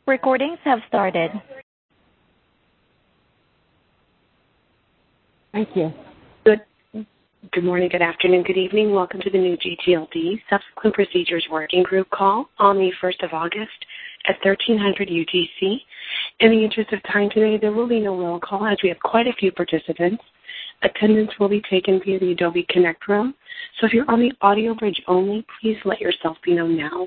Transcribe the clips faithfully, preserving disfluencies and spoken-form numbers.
Recordings have started. Thank you. Good, good morning, good afternoon, good evening. Welcome to the new G T L D Subsequent Procedures Working Group call on the first of August at thirteen hundred U T C. In the interest of time today, there will be no roll call as we have quite a few participants. Attendance will be taken via the Adobe Connect room. So if you're on the audio bridge only, please let yourself be known now.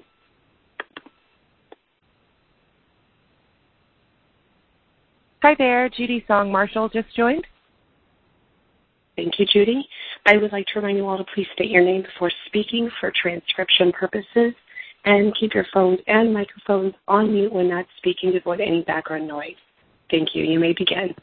Hi there, Judy Song Marshall just joined. Thank you, Judy. I would like to remind you all to please state your name before speaking for transcription purposes, and keep your phones and microphones on mute when not speaking to avoid any background noise. Thank you. You may begin.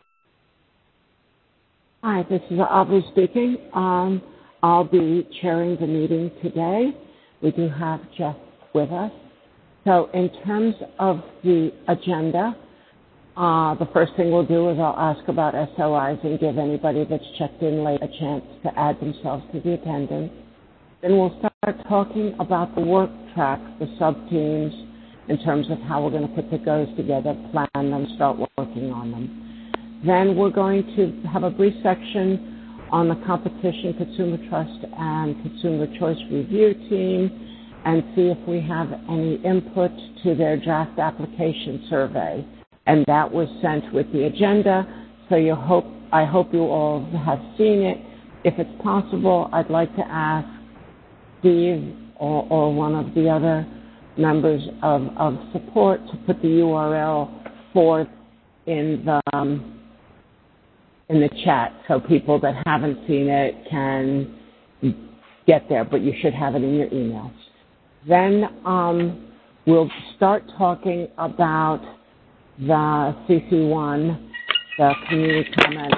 Hi, this is Aubrey speaking. Um, I'll be chairing the meeting today. We do have Jeff with us. So in terms of the agenda, uh, the first thing we'll do is I'll ask about S O Is and give anybody that's checked in late a chance to add themselves to the attendance. Then we'll start talking about the work track, the sub-teams, in terms of how we're going to put the goals together, plan them, start working on them. Then we're going to have a brief section on the Competition, Consumer Trust, and Consumer Choice Review team and see if we have any input to their draft application survey. And that was sent with the agenda, so you hope, I hope you all have seen it. If it's possible, I'd like to ask Steve or, or one of the other members of, of support to put the U R L forth in the um, in the chat so people that haven't seen it can get there, but you should have it in your emails. Then um, we'll start talking about the C C one, the community comment.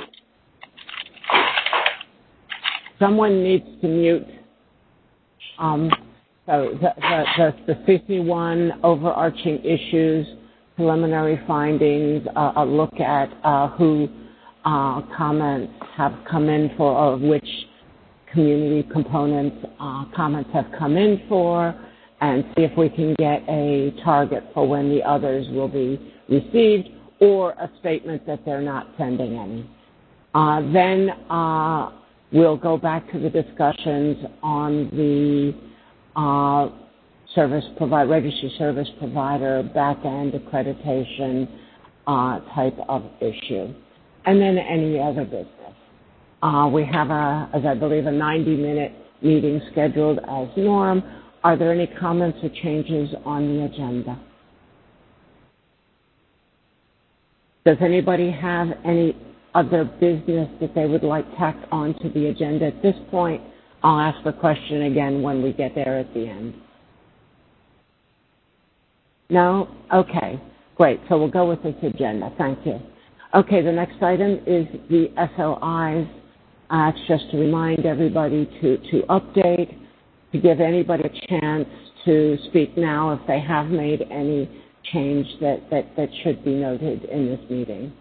Someone needs to mute. Um, so the, the, the, the C C one overarching issues, preliminary findings, uh, a look at uh, who uh, comments have come in for, or which community components uh, comments have come in for, and see if we can get a target for when the others will be received, or a statement that they're not sending any. Uh, then uh, we'll go back to the discussions on the uh, service provider, registry service provider, back-end accreditation uh, type of issue, and then any other business. Uh, we have, a, as I believe, a ninety minute meeting scheduled as norm. Are there any comments or changes on the agenda? Does anybody have any other business that they would like tacked onto the agenda at this point? I'll ask the question again when we get there at the end. No? Okay, great. So we'll go with this agenda. Thank you. Okay, the next item is the S O Is. Uh, it's just to remind everybody to, to update, to give anybody a chance to speak now if they have made any change that, that, that should be noted in this meeting.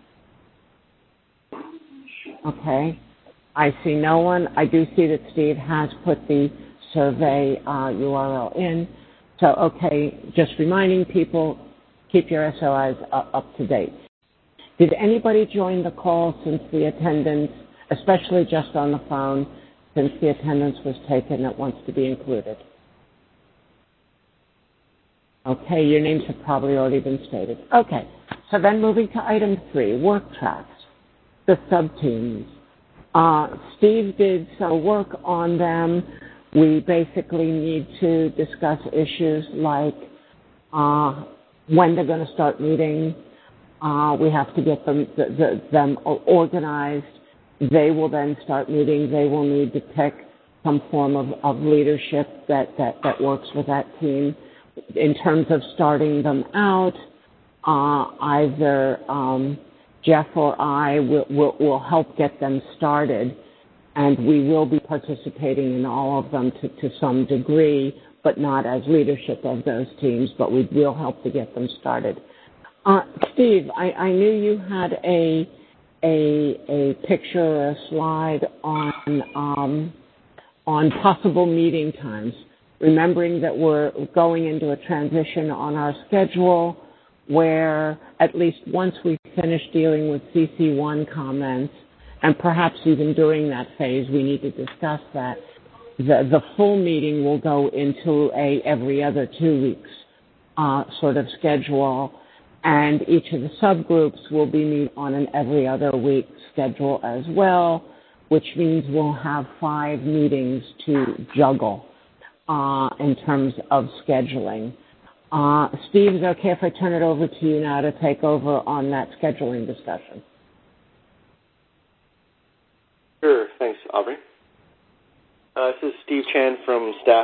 Okay. I see no one. I do see that Steve has put the survey uh, U R L in. So, okay, just reminding people, keep your S O Is uh, up to date. Did anybody join the call since the attendance, especially just on the phone, since the attendance was taken that wants to be included? Okay, your names have probably already been stated. Okay, so then moving to item three, work tracks, the sub-teams. Uh, Steve did some work on them. We basically need to discuss issues like uh, when they're going to start meeting. Uh, we have to get them, the, the, them organized. They will then start meeting. They will need to pick some form of, of leadership that, that, that works with that team. In terms of starting them out, uh, either um, Jeff or I will, will, will help get them started, and we will be participating in all of them to, to some degree, but not as leadership of those teams, but we will help to get them started. Uh, Steve, I, I knew you had a, a, a picture or a slide on, um, on possible meeting times. Remembering that we're going into a transition on our schedule, where at least once we finish dealing with C C one comments, and perhaps even during that phase we need to discuss that, the, the full meeting will go into a every other two weeks uh, sort of schedule, and each of the subgroups will be meet on an every other week schedule as well, which means we'll have five meetings to juggle uh, in terms of scheduling. Uh, Steve, is it okay if I turn it over to you now to take over on that scheduling discussion? Sure. Thanks, Aubrey. Uh, this is Steve Chan from staff,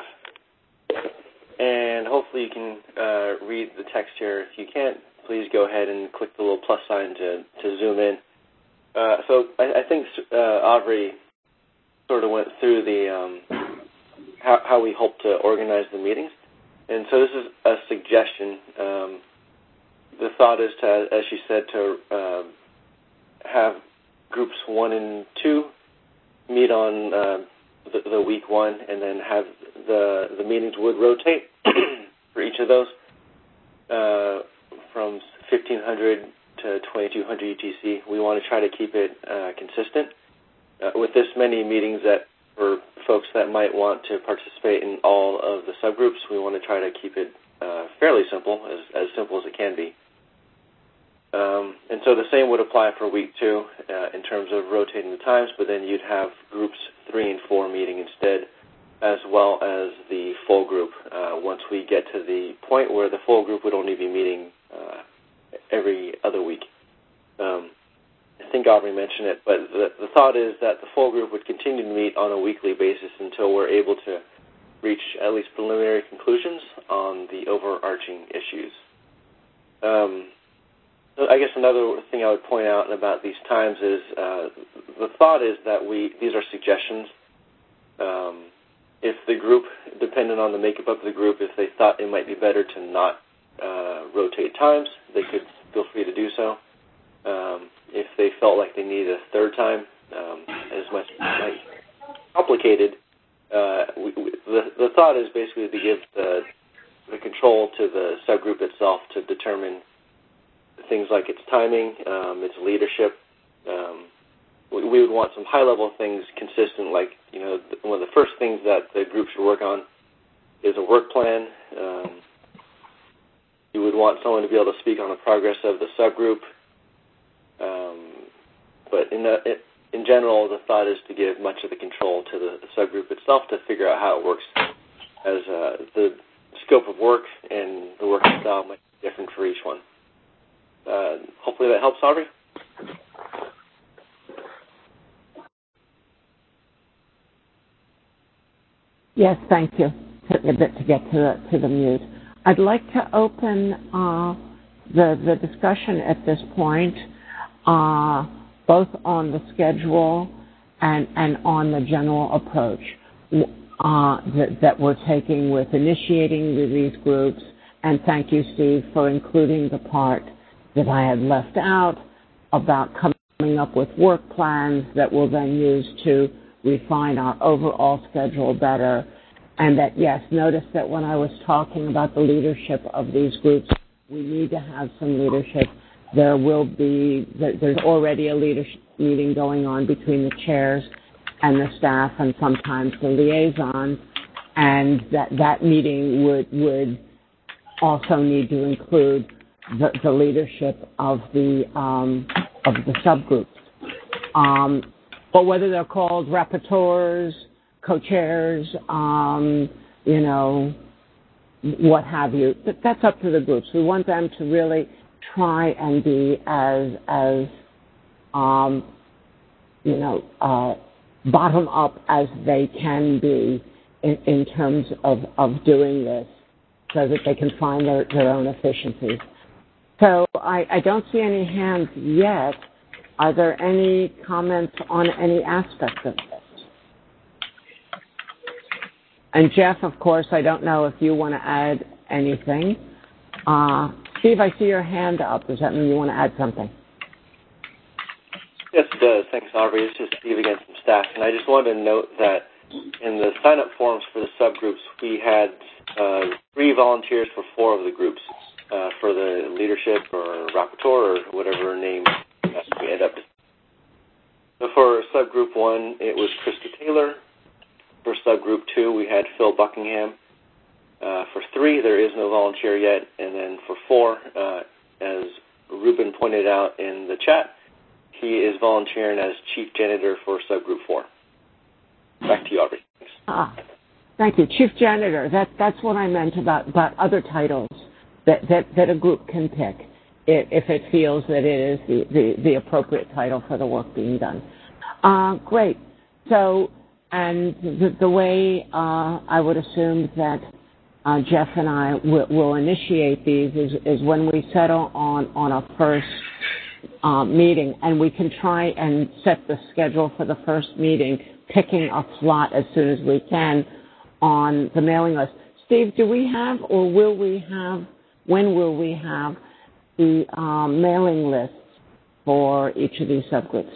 and hopefully you can uh, read the text here. If you can't, please go ahead and click the little plus sign to, to zoom in. Uh, so I, I think uh, Aubrey sort of went through the um, how, how we hope to organize the meetings. And so this is a suggestion. Um, the thought is to, as she said, to uh, have groups one and two meet on uh, the, the week one, and then have the the meetings would rotate for each of those uh, from fifteen hundred to twenty-two hundred U T C. We want to try to keep it uh, consistent. Uh, with this many meetings, that for folks that might want to participate in all of the subgroups, we want to try to keep it uh, fairly simple, as, as simple as it can be. Um, and so the same would apply for week two uh, in terms of rotating the times, but then you'd have groups three and four meeting instead, as well as the full group uh, once we get to the point where the full group would only be meeting uh, every other week. Um, I think Aubrey mentioned it, but the, the thought is that the full group would continue to meet on a weekly basis until we're able to reach at least preliminary conclusions on the overarching issues. Um, I guess another thing I would point out about these times is uh, the thought is that we these are suggestions. Um, if the group, depending on the makeup of the group, if they thought it might be better to not uh, rotate times, they could feel free to do so. Um, if they felt like they needed a third time, um, as much like complicated, uh, we, we, the, the thought is basically to give the, the control to the subgroup itself to determine things like its timing, um, its leadership. Um, we, we would want some high-level things consistent, like, you know, one of the first things that the group should work on is a work plan. Um, you would want someone to be able to speak on the progress of the subgroup. Um, but in, the, in general, the thought is to give much of the control to the, the subgroup itself to figure out how it works, as uh, the scope of work and the work style might be different for each one. Uh, hopefully that helps, Aubrey. Yes, thank you. Took me a bit to get to the, to the mute. I'd like to open uh, the, the discussion at this point, uh, both on the schedule and, and on the general approach uh, that, that we're taking with initiating these groups. And thank you, Steve, for including the part that I had left out about coming up with work plans that we'll then use to refine our overall schedule better. And that, yes, notice that when I was talking about the leadership of these groups, we need to have some leadership. There will be, there's already a leadership meeting going on between the chairs and the staff and sometimes the liaisons, and that, that meeting would, would also need to include the, the leadership of the um, of the subgroups. Um, but whether they're called rapporteurs, co-chairs, um, you know, what have you, that's up to the groups. We want them to really try and be as as um, you know uh, bottom up as they can be in, in terms of, of doing this, so that they can find their, their own efficiencies. So I, I don't see any hands yet. Are there any comments on any aspect of this? And Jeff, of course, I don't know if you want to add anything. Uh, Steve, I see your hand up. Does that mean you want to add something? Yes, it does. Thanks, Aubrey. This is Steve again from staff. And I just wanted to note that in the sign-up forms for the subgroups, we had uh, three volunteers for four of the groups. uh, for the leadership or rapporteur or whatever name we end up. So for subgroup one, it was Krista Taylor. For subgroup two, we had Phil Buckingham. Uh, for three, there is no volunteer yet. And then for four, uh, as Ruben pointed out in the chat, he is volunteering as chief janitor for subgroup four. Back to you, Aubrey. Thanks. Ah, thank you. Chief janitor, that, that's what I meant about, about other titles that, that, that a group can pick if it feels that it is the, the, the appropriate title for the work being done. Uh, great. So, and the, the way uh, I would assume that uh, Jeff and I w- will initiate these is, is when we settle on, on a first uh, meeting, and we can try and set the schedule for the first meeting, picking a slot as soon as we can on the mailing list. Steve, do we have, or will we have, when will we have the um, mailing lists for each of these subgroups?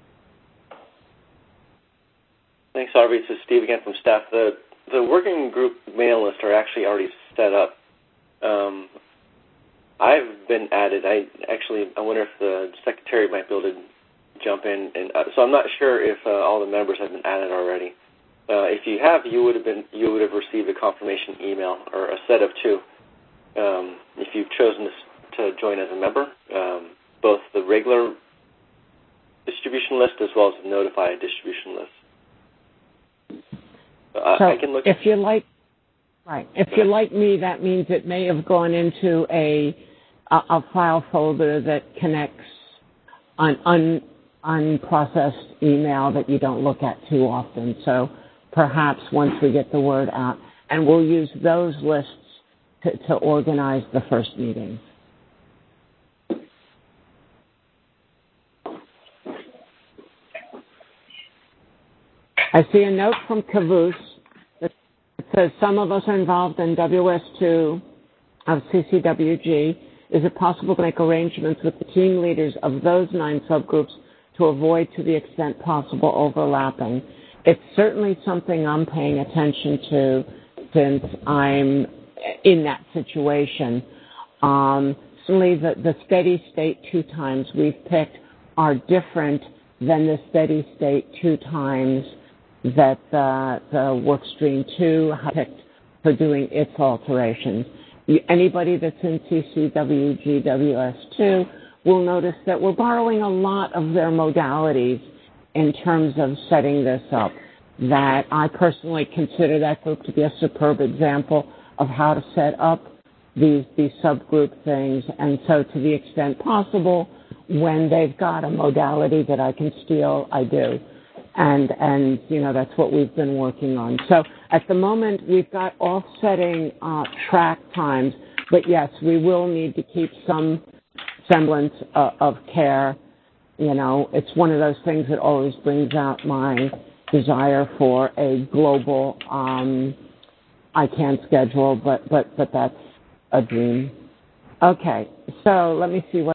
Thanks, Aubrey. This is Steve again from staff. The the working group mail lists are actually already set up. Um, I've been added. I actually, I wonder if the secretary might be able to jump in. And uh, so I'm not sure if uh, all the members have been added already. Uh, if you have, you would have been, you would have received a confirmation email or a set of two. Um, if you've chosen to, to join as a member, um, both the regular distribution list as well as the notified distribution list. Uh, so I can look if at, you're like, right, if you're like me, that means it may have gone into a a, a file folder that connects an un, unprocessed email that you don't look at too often. So perhaps once we get the word out, and we'll use those lists to, to organize the first meeting. I see a note from Caboose that says some of us are involved in W S two of C C W G. Is it possible to make arrangements with the team leaders of those nine subgroups to avoid, to the extent possible, overlapping? It's certainly something I'm paying attention to since I'm in that situation. Um, certainly the, the steady state two times we've picked are different than the steady state two times that uh, the work stream two has picked for doing its alterations. You, anybody that's in C C W G W S two will notice that we're borrowing a lot of their modalities in terms of setting this up. That I personally consider that group to be a superb example of how to set up these, these subgroup things. And so to the extent possible, when they've got a modality that I can steal, I do. And, and you know, that's what we've been working on. So at the moment, we've got offsetting uh, track times, but yes, we will need to keep some semblance uh, of care. You know, it's one of those things that always brings out my desire for a global um, I can schedule, but, but, but that's a dream. Okay, so let me see what.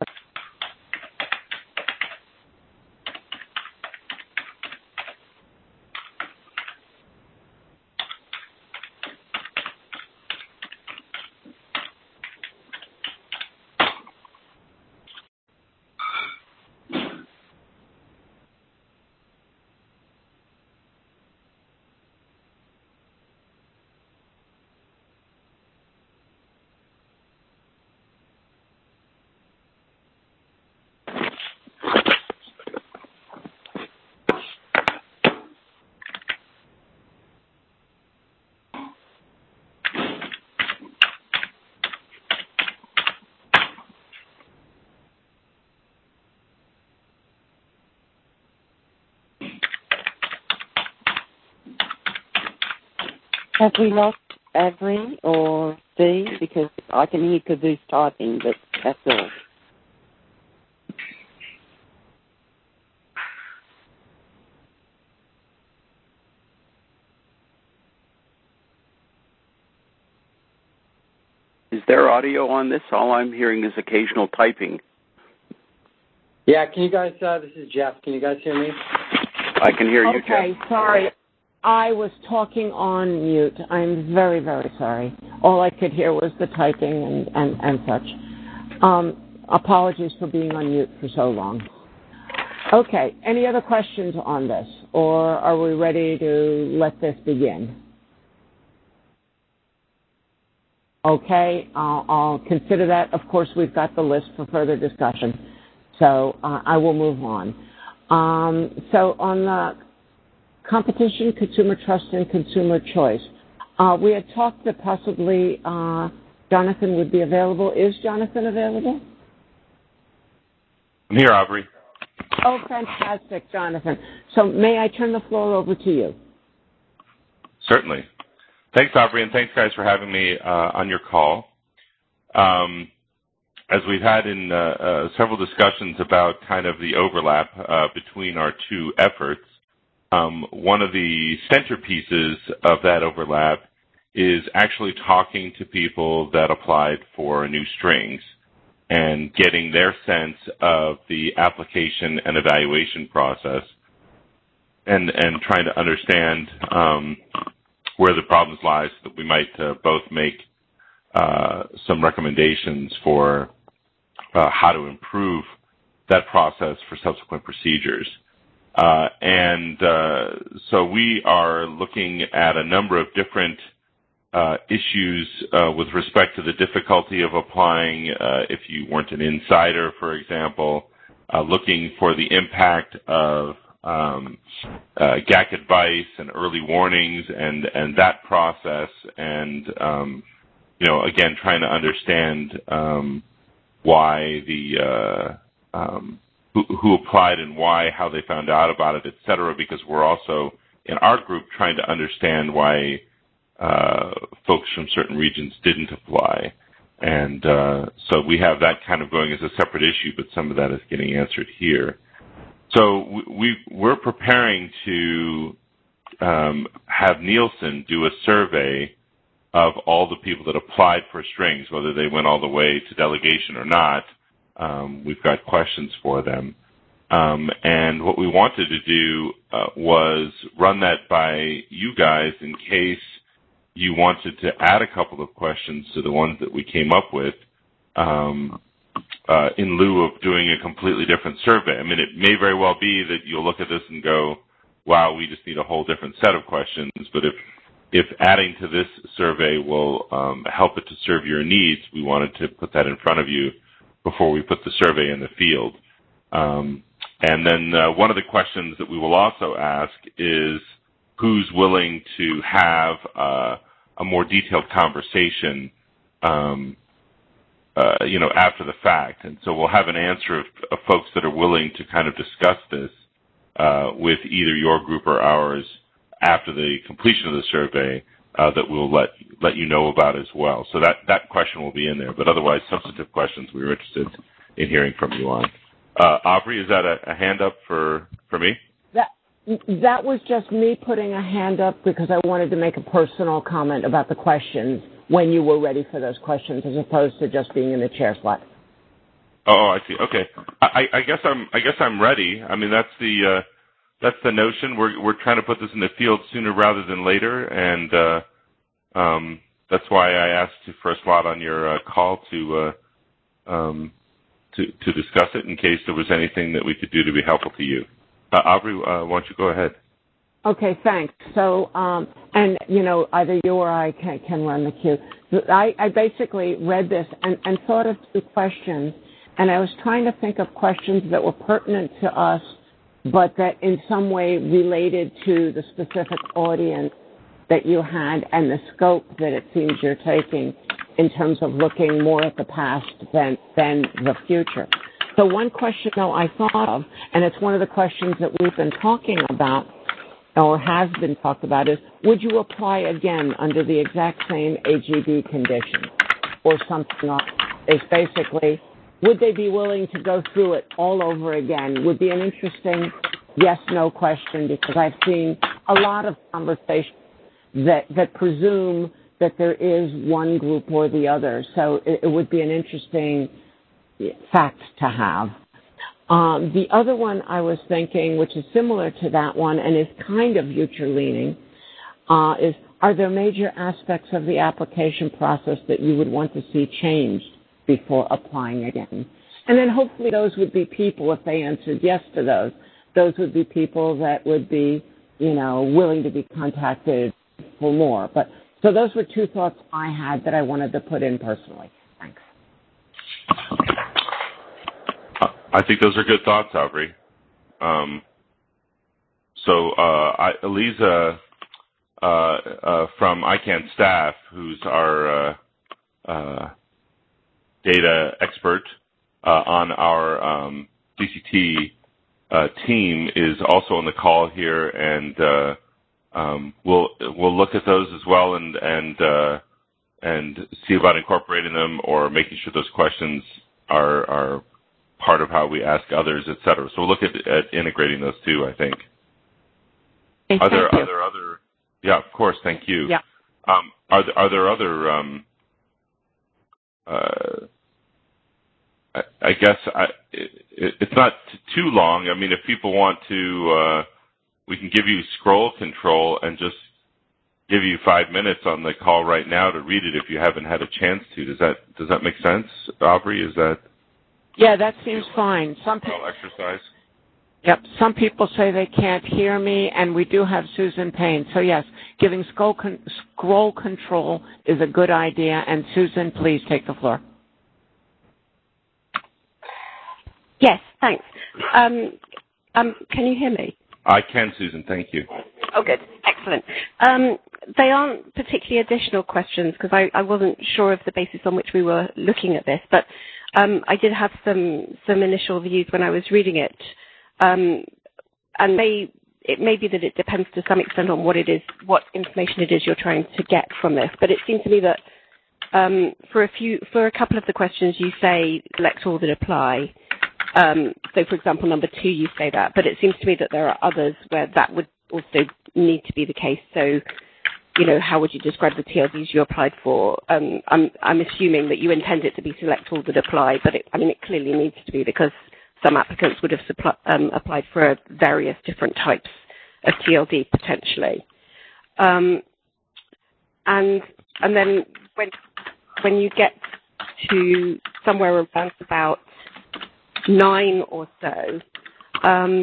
Have we lost Avery or Steve? Because I can hear Caboose typing, but that's all. Is there audio on this? All I'm hearing is occasional typing. Yeah, can you guys, uh, this is Jeff. Can you guys hear me? I can hear you, okay, Jeff. sorry. I was talking on mute. I'm very, very sorry. All I could hear was the typing and, and, and such. Um, apologies for being on mute for so long. Okay, any other questions on this, or are we ready to let this begin? Okay, I'll, I'll consider that. Of course, we've got the list for further discussion, so uh, I will move on. Um, so on the competition, consumer trust, and consumer choice, uh, we had talked that possibly uh, Jonathan would be available. Is Jonathan available? I'm here, Aubrey. Oh, fantastic, Jonathan. So may I turn the floor over to you? Certainly. Thanks, Aubrey, and thanks, guys, for having me uh, on your call. Um, as we've had in uh, uh, several discussions about kind of the overlap uh, between our two efforts, um, one of the centerpieces of that overlap is actually talking to people that applied for new strings and getting their sense of the application and evaluation process, and, and trying to understand um, where the problems lie so that we might uh, both make uh, some recommendations for uh, how to improve that process for subsequent procedures. Uh, and uh, so we are looking at a number of different uh, issues uh, with respect to the difficulty of applying uh, if you weren't an insider, for example, uh, looking for the impact of um, uh, G A C advice and early warnings and, and that process, and, um, you know, again, trying to understand um, why the, uh, um, who, who applied and why, how they found out about it, et cetera, because we're also, in our group, trying to understand why uh, folks from certain regions didn't apply. And uh, so we have that kind of going as a separate issue, but some of that is getting answered here. So we, we're preparing to um, have Nielsen do a survey of all the people that applied for strings, whether they went all the way to delegation or not. Um, we've got questions for them. Um, and what we wanted to do uh, was run that by you guys in case you wanted to add a couple of questions to the ones that we came up with, um, Uh, in lieu of doing a completely different survey. I mean, it may very well be that you'll look at this and go, wow, we just need a whole different set of questions. But if if adding to this survey will um, help it to serve your needs, we wanted to put that in front of you before we put the survey in the field. Um, and then uh, one of the questions that we will also ask is who's willing to have uh, a more detailed conversation um Uh, you know, after the fact. And so we'll have an answer of, of folks that are willing to kind of discuss this uh, with either your group or ours after the completion of the survey uh, that we'll let let you know about as well. So that, that question will be in there. But otherwise, substantive questions we were interested in hearing from you on. Uh, Aubrey, is that a, a hand up for, for me? That, that was just me putting a hand up because I wanted to make a personal comment about the questions when you were ready for those questions, as opposed to just being in the chair slot. Oh, I see. Okay, I, I guess I'm. I guess I'm ready. I mean, that's the uh, that's the notion. We're we're trying to put this in the field sooner rather than later, and uh, um, that's why I asked you for a slot on your uh, call to uh, um, to to discuss it in case there was anything that we could do to be helpful to you. Uh, Aubrey, uh, why don't you go ahead? Okay, thanks. So, um, and, you know, either you or I can, can run the queue. I, I basically read this and, and thought of two questions, and I was trying to think of questions that were pertinent to us, but that in some way related to the specific audience that you had and the scope that it seems you're taking in terms of looking more at the past than, than the future. So one question, though, I thought of, and it's one of the questions that we've been talking about, or has been talked about, is would you apply again under the exact same A G B conditions or something else? Is basically, would they be willing to go through it all over again? Would be an interesting yes-no question, because I've seen a lot of conversations that, that presume that there is one group or the other. So it, it would be an interesting fact to have. Um, the other one I was thinking, which is similar to that one and is kind of future-leaning, uh, is, are there major aspects of the application process that you would want to see changed before applying again? And then hopefully those would be people, if they answered yes to those, those would be people that would be, you know, willing to be contacted for more. But so those were two thoughts I had that I wanted to put in personally. Thanks. I think those are good thoughts, Aubrey. Um, so uh, I, Eliza uh, uh, from I CANN staff, who's our uh, uh, data expert uh, on our um, D C T uh, team, is also on the call here, and uh, um, we'll we'll look at those as well, and and uh, and see about incorporating them or making sure those questions are are part of how we ask others, et cetera. So we'll look at, at integrating those too, I think. Okay, are there thank you. are there other? Yeah, of course. Thank you. Yeah. Um, are there, are there other? Um, uh, I, I guess I, it, it's not t- too long. I mean, if people want to, uh, we can give you scroll control and just give you five minutes on the call right now to read it if you haven't had a chance to. Does that does that make sense, Aubrey? Is that? Yeah, that seems fine. Some people exercise. Yep. Some people say they can't hear me, and we do have Susan Payne. So yes, giving scroll, con- scroll control is a good idea. And Susan, please take the floor. Yes, thanks. Um, um, can you hear me? I can, Susan. Thank you. Oh, good. Excellent. Um, they aren't particularly additional questions because I, I wasn't sure of the basis on which we were looking at this, but um, I did have some, some initial views when I was reading it. Um, and may, it may be that it depends to some extent on what it is, what information it is you're trying to get from this. But it seemed to me that um, for a few, for a couple of the questions you say select all that apply. Um, so, for example, number two, you say that. But it seems to me that there are others where that would also need to be the case. So, you know, how would you describe the T L Ds you applied for? Um, I'm, I'm assuming that you intend it to be select all that apply, but it, I mean, it clearly needs to be because some applicants would have supply, um, applied for various different types of T L D potentially. Um, and and then when when you get to somewhere around about nine or so, um,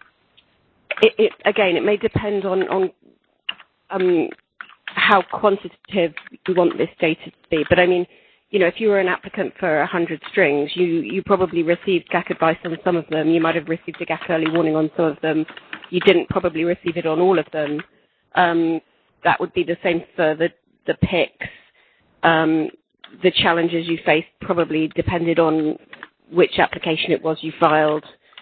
it, it, again, it may depend on, on um, how quantitative you want this data to be. But I mean, you know, if you were an applicant for one hundred strings, you, you probably received G A C advice on some of them. You might have received a G A C early warning on some of them. You didn't probably receive it on all of them. Um, that would be the same for the, the picks. Um, the challenges you faced probably depended on which application it was you filed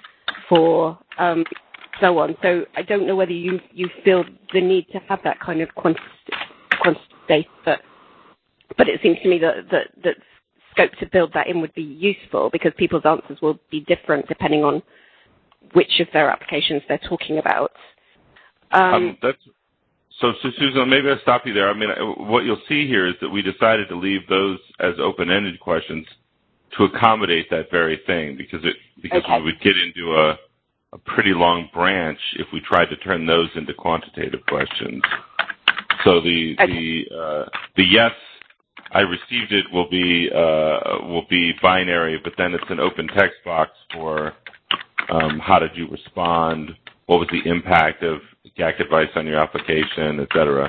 for, um, so on. So I don't know whether you, you feel the need to have that kind of quantity, quantity but But it seems to me that, that, that scope to build that in would be useful because people's answers will be different depending on which of their applications they're talking about. Um, um, that's, so, so, Susan, maybe I'll stop you there. I mean, what you'll see here is that we decided to leave those as open-ended questions to accommodate that very thing because it because okay. we would get into a, a pretty long branch if we tried to turn those into quantitative questions. So the okay. the uh, the yes, I received it will be uh, will be binary, but then it's an open text box for um, how did you respond, what was the impact of G A C advice on your application, et cetera.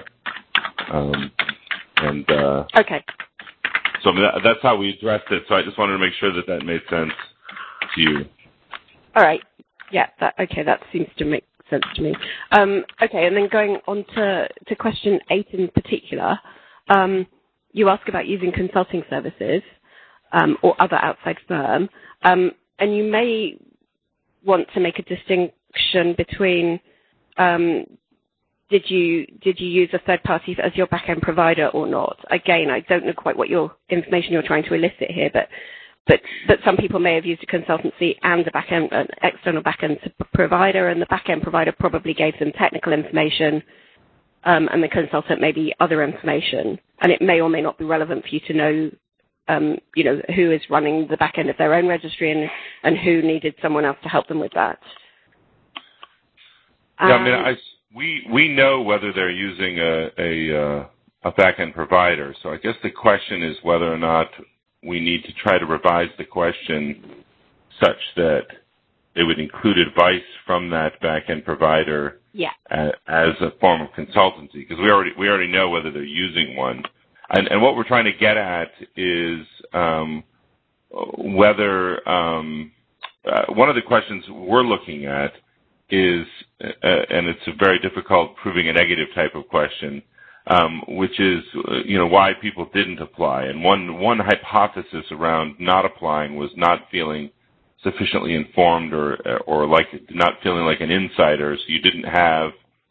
Um, and uh, okay. So I mean, that, that's how we addressed it. So I just wanted to make sure that that made sense to you. All right. Yeah. That, okay. That seems to make sense to me. Um, okay. And then going on to, to question eight in particular, um, you ask about using consulting services um, or other outside firm, um, and you may want to make a distinction between um, Did you did you use a third party as your back-end provider or not? Again, I don't know quite what your information you're trying to elicit here, but but but some people may have used a consultancy and a back-end, an external back-end provider, and the back-end provider probably gave them technical information, um, and the consultant maybe other information, and it may or may not be relevant for you to know, um, you know, who is running the back-end of their own registry and and who needed someone else to help them with that. Yeah, I mean, I. we we know whether they're using a a, uh, a back-end provider. So I guess the question is whether or not we need to try to revise the question such that they would include advice from that back-end provider yeah. as, as a form of consultancy, because we already we already know whether they're using one. And, and what we're trying to get at is um, whether um, uh, one of the questions we're looking at is, uh, and it's a very difficult proving a negative type of question, um, which is, uh, you know, why people didn't apply. And one one hypothesis around not applying was not feeling sufficiently informed, or or like not feeling like an insider, so you didn't have,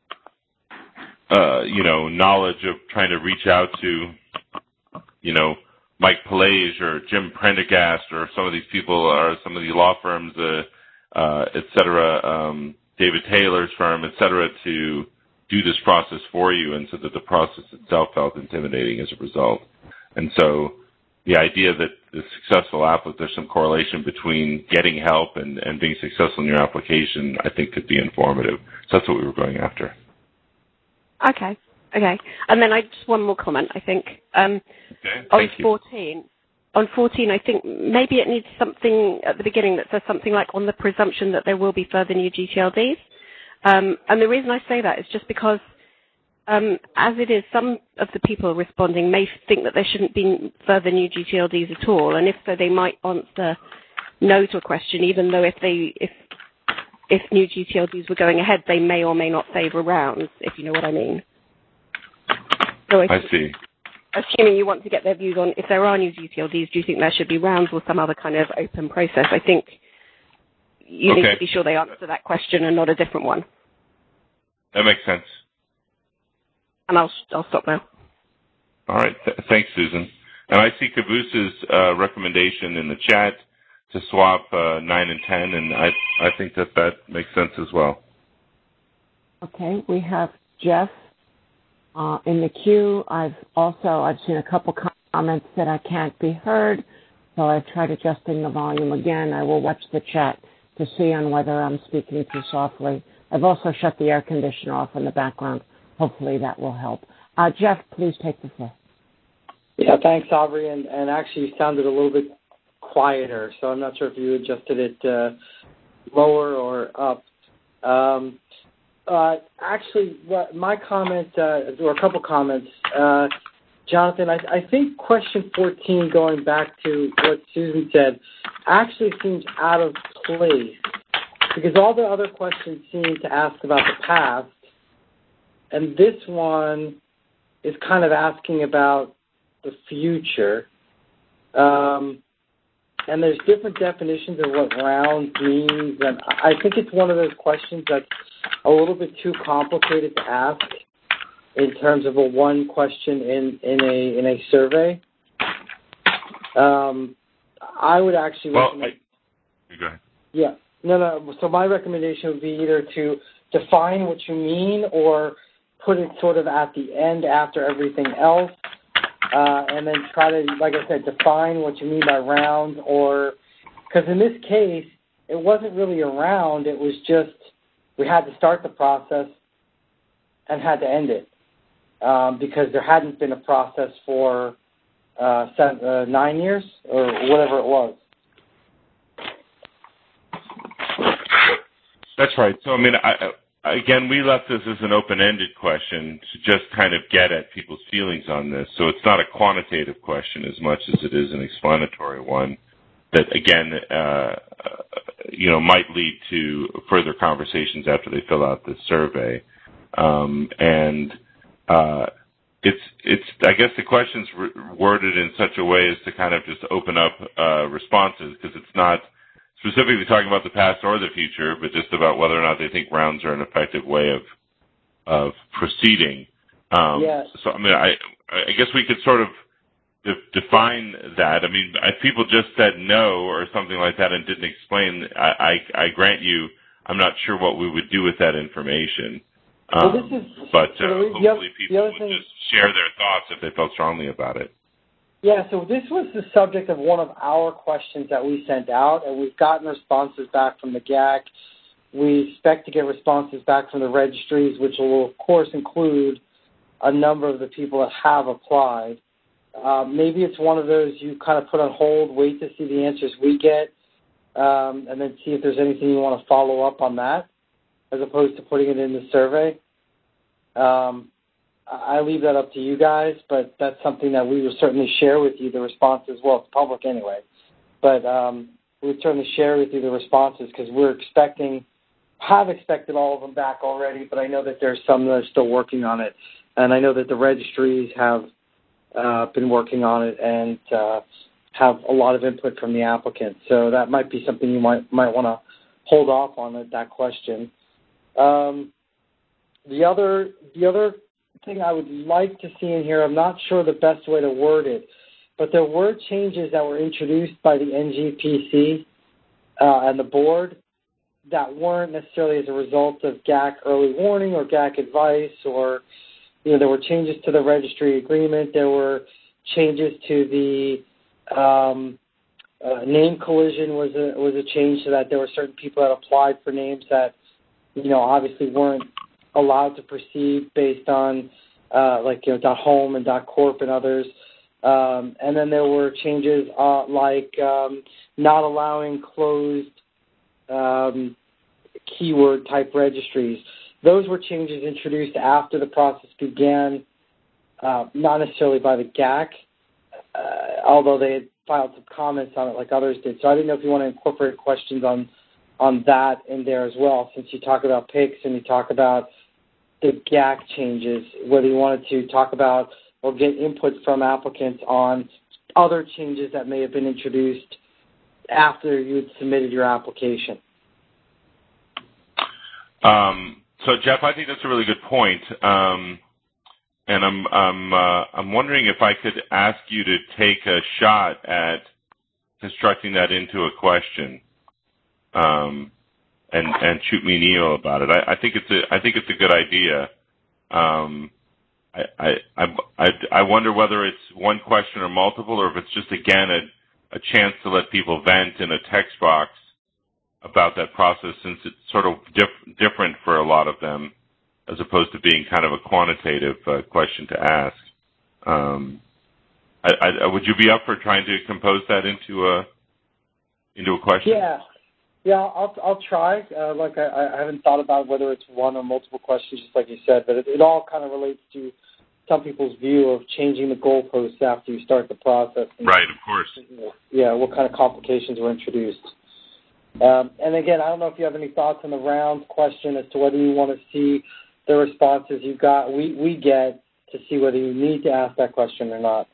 uh, you know, knowledge of trying to reach out to, you know, Mike Pelage or Jim Prendergast or some of these people, or some of the law firms, uh, uh, et cetera, um, David Taylor's firm, et cetera, to do this process for you, and so that the process itself felt intimidating as a result. And so the idea that the successful applicant, there's some correlation between getting help and, and being successful in your application, I think could be informative. So that's what we were going after. Okay, okay. And then I just one more comment, I think. Um, okay, on thank you. fourteen, on fourteen, I think maybe it needs something at the beginning that says something like, on the presumption that there will be further new G T L Ds. Um, and the reason I say that is just because, um, as it is, some of the people responding may think that there shouldn't be further new G T L Ds at all, and if so, they might answer no to a question, even though if they if if new G T L Ds were going ahead, they may or may not favour rounds, if you know what I mean. So I, I see. Assuming you want to get their views on if there are new G T L Ds, do you think there should be rounds or some other kind of open process? I think you okay. need to be sure they answer that question and not a different one. That makes sense. And I'll I'll stop now. All right. Th- thanks, Susan. And I see Cavus's uh, recommendation in the chat to swap uh, nine and ten, and I I think that that makes sense as well. Okay. We have Jeff uh, in the queue. I've also I've seen a couple comments that I can't be heard, so I've tried adjusting the volume again. I will watch the chat to see on whether I'm speaking too softly. I've also shut the air conditioner off in the background. Hopefully that will help. Uh, Jeff, please take the floor. Yeah, thanks, Aubrey. And, and actually you sounded a little bit quieter, so I'm not sure if you adjusted it uh, lower or up. Um, uh, actually, what my comment, uh, or a couple comments. Uh, Jonathan, I, I think question fourteen, going back to what Susan said, actually seems out of place, because all the other questions seem to ask about the past, and this one is kind of asking about the future. Um, and there's different definitions of what round means, and I think it's one of those questions that's a little bit too complicated to ask in terms of a one question in, in a in a survey. Um, I would actually well, recommend. I, go ahead. Yeah. No, no. So my recommendation would be either to define what you mean or put it sort of at the end after everything else, uh, and then try to, like I said, define what you mean by round, or because in this case, it wasn't really a round. It was just we had to start the process and had to end it um, because there hadn't been a process for uh, seven, uh, nine years or whatever it was. That's right. So, I mean, I, again, we left this as an open-ended question to just kind of get at people's feelings on this. So it's not a quantitative question as much as it is an explanatory one that, again, uh, you know, might lead to further conversations after they fill out this survey. Um, and uh, it's, it's, I guess the question's re- worded in such a way as to kind of just open up uh, responses, because it's not specifically talking about the past or the future, but just about whether or not they think rounds are an effective way of of proceeding. Um, yes. So, I mean, I, I guess we could sort of de- define that. I mean, if people just said no or something like that and didn't explain, I, I, I grant you, I'm not sure what we would do with that information. Um, well, this is, but uh, so the, hopefully the people other would thing, just share their thoughts if they felt strongly about it. Yeah, so this was the subject of one of our questions that we sent out, and we've gotten responses back from the G A C, we expect to get responses back from the registries, which will, of course, include a number of the people that have applied. Uh, maybe it's one of those you kind of put on hold, wait to see the answers we get, um, and then see if there's anything you want to follow up on that, as opposed to putting it in the survey. Um, I leave that up to you guys, but that's something that we will certainly share with you, the responses. Well, it's public anyway. But um, we would certainly share with you the responses because we're expecting, have expected all of them back already, but I know that there's some that are still working on it. And I know that the registries have uh, been working on it and uh, have a lot of input from the applicant. So that might be something you might might want to hold off on at that question. Um, the other the other thing I would like to see in here, I'm not sure the best way to word it, but there were changes that were introduced by the N G P C uh, and the board that weren't necessarily as a result of G A C early warning or G A C advice, or you know, there were changes to the registry agreement. There were changes to the um, uh, name collision was a was a change to that. There were certain people that applied for names that you know obviously weren't allowed to proceed based on uh, like you know .home and .corp and others. Um, and then there were changes uh, like um, not allowing closed um, keyword type registries. Those were changes introduced after the process began, uh, not necessarily by the G A C, uh, although they had filed some comments on it like others did. So I didn't know if you want to incorporate questions on on that in there as well, since you talk about P I Cs and you talk about the G A C changes, whether you wanted to talk about or get input from applicants on other changes that may have been introduced after you had submitted your application. Um, so, Jeff, I think that's a really good point, um, and I'm I'm uh, I'm wondering if I could ask you to take a shot at constructing that into a question, um, and and shoot me an email about it. I, I think it's a I think it's a good idea. Um, I, I, I, I wonder whether it's one question or multiple, or if it's just, again, a, a chance to let people vent in a text box about that process, since it's sort of diff- different for a lot of them, as opposed to being kind of a quantitative uh, question to ask. Um, I, I, would you be up for trying to compose that into a into a question? Yeah, yeah, I'll I'll try. Uh, like I, I haven't thought about whether it's one or multiple questions, just like you said, but it, it all kind of relates to some people's view of changing the goalposts after you start the process. And, right, of course. Yeah, what kind of complications were introduced. Um, and again, I don't know if you have any thoughts on the round question as to whether you want to see the responses you got, we, we get to see whether you need to ask that question or not.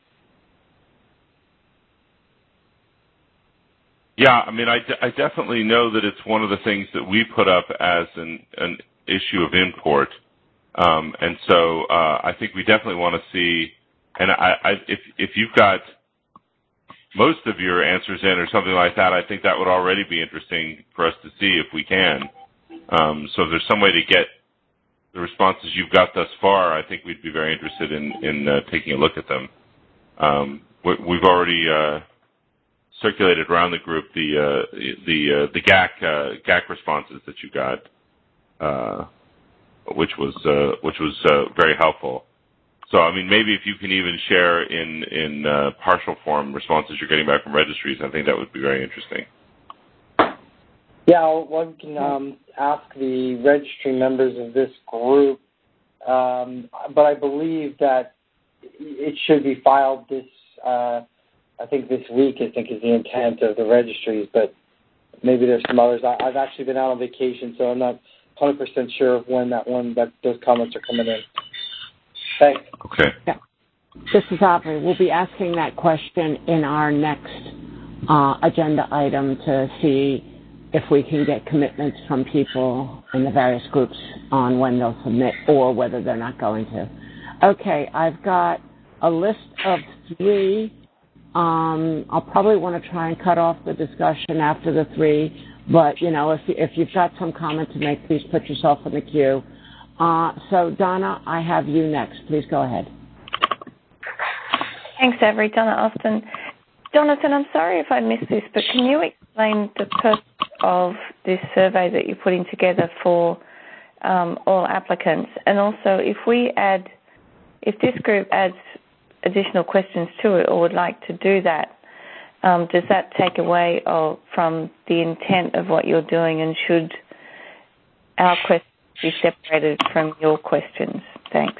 Yeah, I mean, I, d- I definitely know that it's one of the things that we put up as an, an issue of import. Um, and so uh, I think we definitely want to see, and I, I, if, if you've got most of your answers in or something like that, I think that would already be interesting for us to see if we can. Um, so if there's some way to get the responses you've got thus far, I think we'd be very interested in, in uh, taking a look at them. Um, we, we've already uh, circulated around the group the uh, the uh, the G A C uh, G A C responses that you got, uh, which was uh, which was uh, very helpful. So, I mean, maybe if you can even share in in uh, partial form responses you're getting back from registries, I think that would be very interesting. Yeah, one can um, ask the registry members of this group, um, but I believe that it should be filed this, uh, I think this week, I think is the intent of the registries, but maybe there's some others. I, I've actually been out on vacation, so I'm not one hundred percent sure of when that one, that those comments are coming in. Thanks. Okay. Yeah. This is Aubrey. We'll be asking that question in our next uh, agenda item to see if we can get commitments from people in the various groups on when they'll submit or whether they're not going to. Okay, I've got a list of three. Um, I'll probably want to try and cut off the discussion after the three, but, you know, if, if you've got some comment to make, please put yourself in the queue. Uh, so, Donna, I have you next. Please go ahead. Thanks, Avery. Donna Austin. Jonathan, I'm sorry if I missed this, but can you explain the purpose of this survey that you're putting together for um, all applicants? And also, if we add, if this group adds additional questions to it or would like to do that, um, does that take away or, from the intent of what you're doing, and should our questions be separated from your questions? Thanks.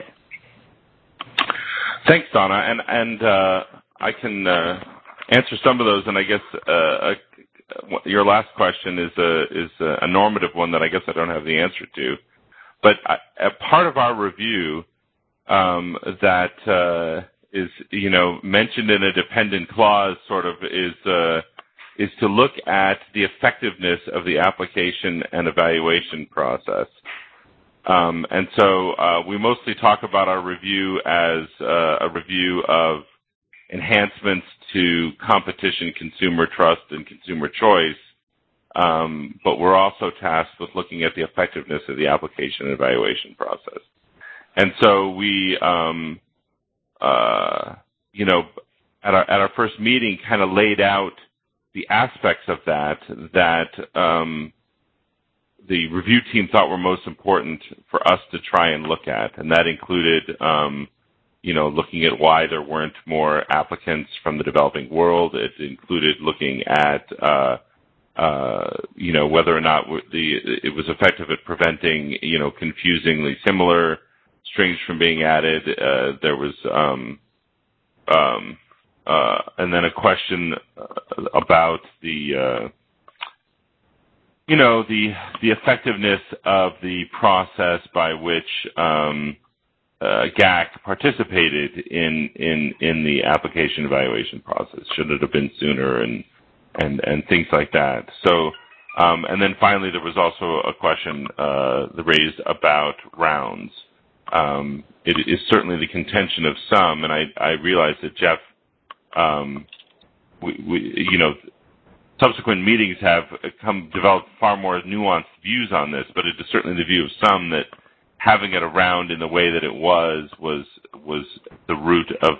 Thanks, Donna. And, and uh, I can uh, answer some of those, and I guess uh, uh, your last question is a, is a normative one that I guess I don't have the answer to. But I, a part of our review um, that uh, is, you know, mentioned in a dependent clause sort of is uh, is to look at the effectiveness of the application and evaluation process. Um, and so uh, we mostly talk about our review as uh, a review of enhancements to competition, consumer trust, and consumer choice. Um, but we're also tasked with looking at the effectiveness of the application and evaluation process. And so we, um, uh, you know, at our, at our first meeting kind of laid out the aspects of that that um, the review team thought were most important for us to try and look at. And that included, um, you know, looking at why there weren't more applicants from the developing world. It included looking at, uh, uh, you know, whether or not the it was effective at preventing, you know, confusingly similar strings from being added. Uh, there was, um, um, uh, and then a question about the, uh, you know, the the effectiveness of the process by which um, uh, G A C participated in, in in the application evaluation process. Should it have been sooner, and and and things like that. So, um, and then finally, there was also a question uh, raised about rounds. Um, it is certainly the contention of some, and I, I realize that Jeff, um, we, we, you know, subsequent meetings have come developed far more nuanced views on this, but it is certainly the view of some that having it around in the way that it was was was the root of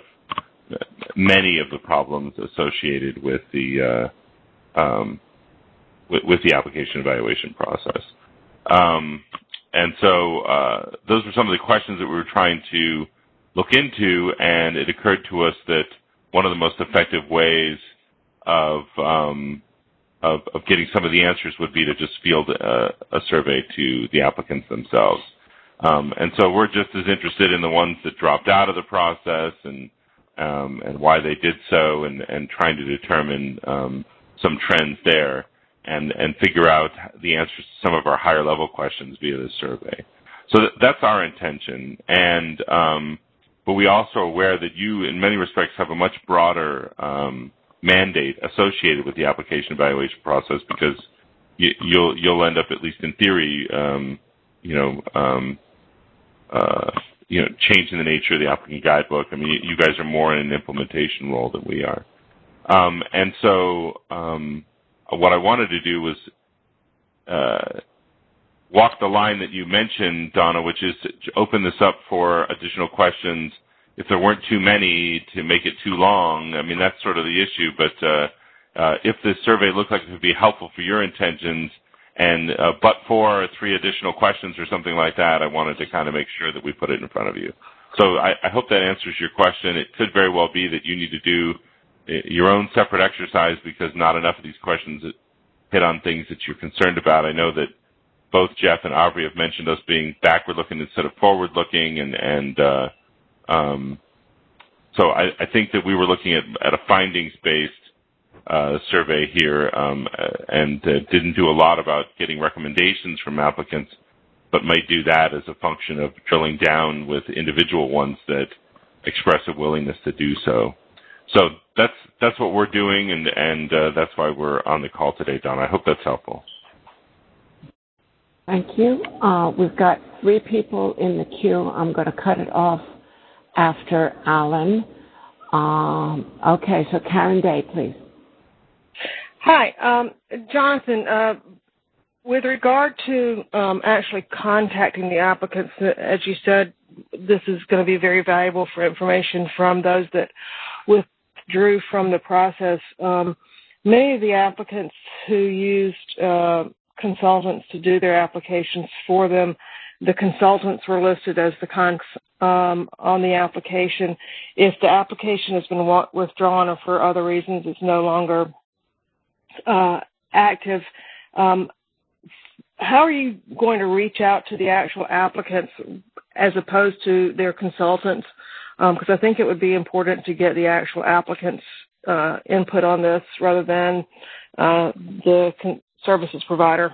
many of the problems associated with the uh, um, with, with the application evaluation process. Um, and so uh, those were some of the questions that we were trying to look into, and it occurred to us that one of the most effective ways of um, Of, of getting some of the answers would be to just field a, a survey to the applicants themselves. Um, and so we're just as interested in the ones that dropped out of the process and um, and why they did so, and, and trying to determine um, some trends there and, and figure out the answers to some of our higher level questions via the survey. So that, that's our intention. And um, but we also are aware that you, in many respects, have a much broader um, mandate associated with the application evaluation process, because you, you'll you'll end up, at least in theory, um, you know, um, uh, you know, changing the nature of the applicant guidebook. I mean, you, you guys are more in an implementation role than we are, um, and so um, what I wanted to do was uh, walk the line that you mentioned, Donna, which is to open this up for additional questions. If there weren't too many, to make it too long. I mean, that's sort of the issue. But uh, uh, if this survey looked like it would be helpful for your intentions, and uh, but for three additional questions or something like that, I wanted to kind of make sure that we put it in front of you. So I, I hope that answers your question. It could very well be that you need to do your own separate exercise, because not enough of these questions hit on things that you're concerned about. I know that both Jeff and Aubrey have mentioned us being backward-looking instead of forward-looking, and, and uh, Um, so I, I think that we were looking at, at a findings-based uh, survey here, um, and uh, didn't do a lot about getting recommendations from applicants, but might do that as a function of drilling down with individual ones that express a willingness to do so. So that's that's what we're doing, and, and uh, that's why we're on the call today, Donna. I hope that's helpful. Thank you. Uh, we've got three people in the queue. I'm going to cut it off after Alan. Um, okay, so Karen Day, please. Hi, um, Jonathan. Uh, with regard to um, actually contacting the applicants, as you said, this is going to be very valuable for information from those that withdrew from the process. Um, many of the applicants who used uh, consultants to do their applications for them. The consultants were listed as the cons um, on the application. If the application has been wa- withdrawn or for other reasons it's no longer uh, active, um, how are you going to reach out to the actual applicants as opposed to their consultants? Because um, I think it would be important to get the actual applicants' uh, input on this rather than uh, the con- services provider.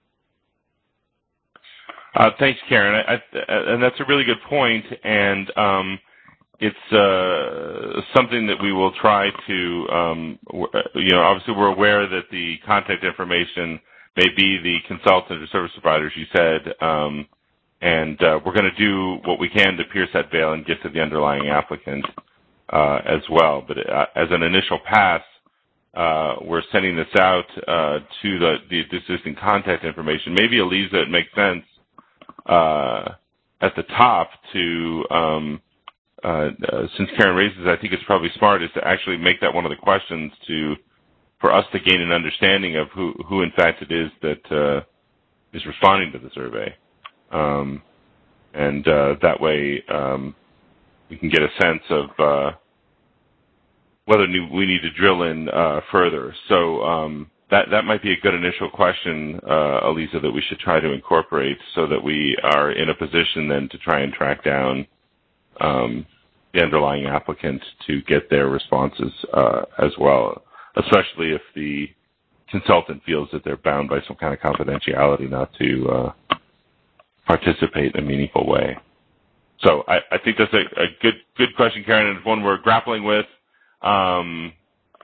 Uh, thanks, Karen. I, I, and that's a really good point, and um, it's uh, something that we will try to, um, you know, obviously we're aware that the contact information may be the consultant or service providers, you said, um, and uh, we're going to do what we can to pierce that veil and get to the underlying applicant uh, as well. But uh, as an initial pass, uh, we're sending this out uh, to the, the existing contact information. Maybe, Eliza, it makes sense uh, at the top to, um, uh, uh, since Karen raises it, I think it's probably smart is to actually make that one of the questions to for us to gain an understanding of who, who in fact it is that uh, is responding to the survey. Um, and uh, that way um, we can get a sense of uh, whether we need to drill in uh, further. So um, that, that might be a good initial question, uh, Eliza, that we should try to incorporate so that we are in a position then to try and track down um, the underlying applicants to get their responses uh, as well, especially if the consultant feels that they're bound by some kind of confidentiality not to uh, participate in a meaningful way. So I, I think that's a, a good good question, Karen, and it's one we're grappling with. Um,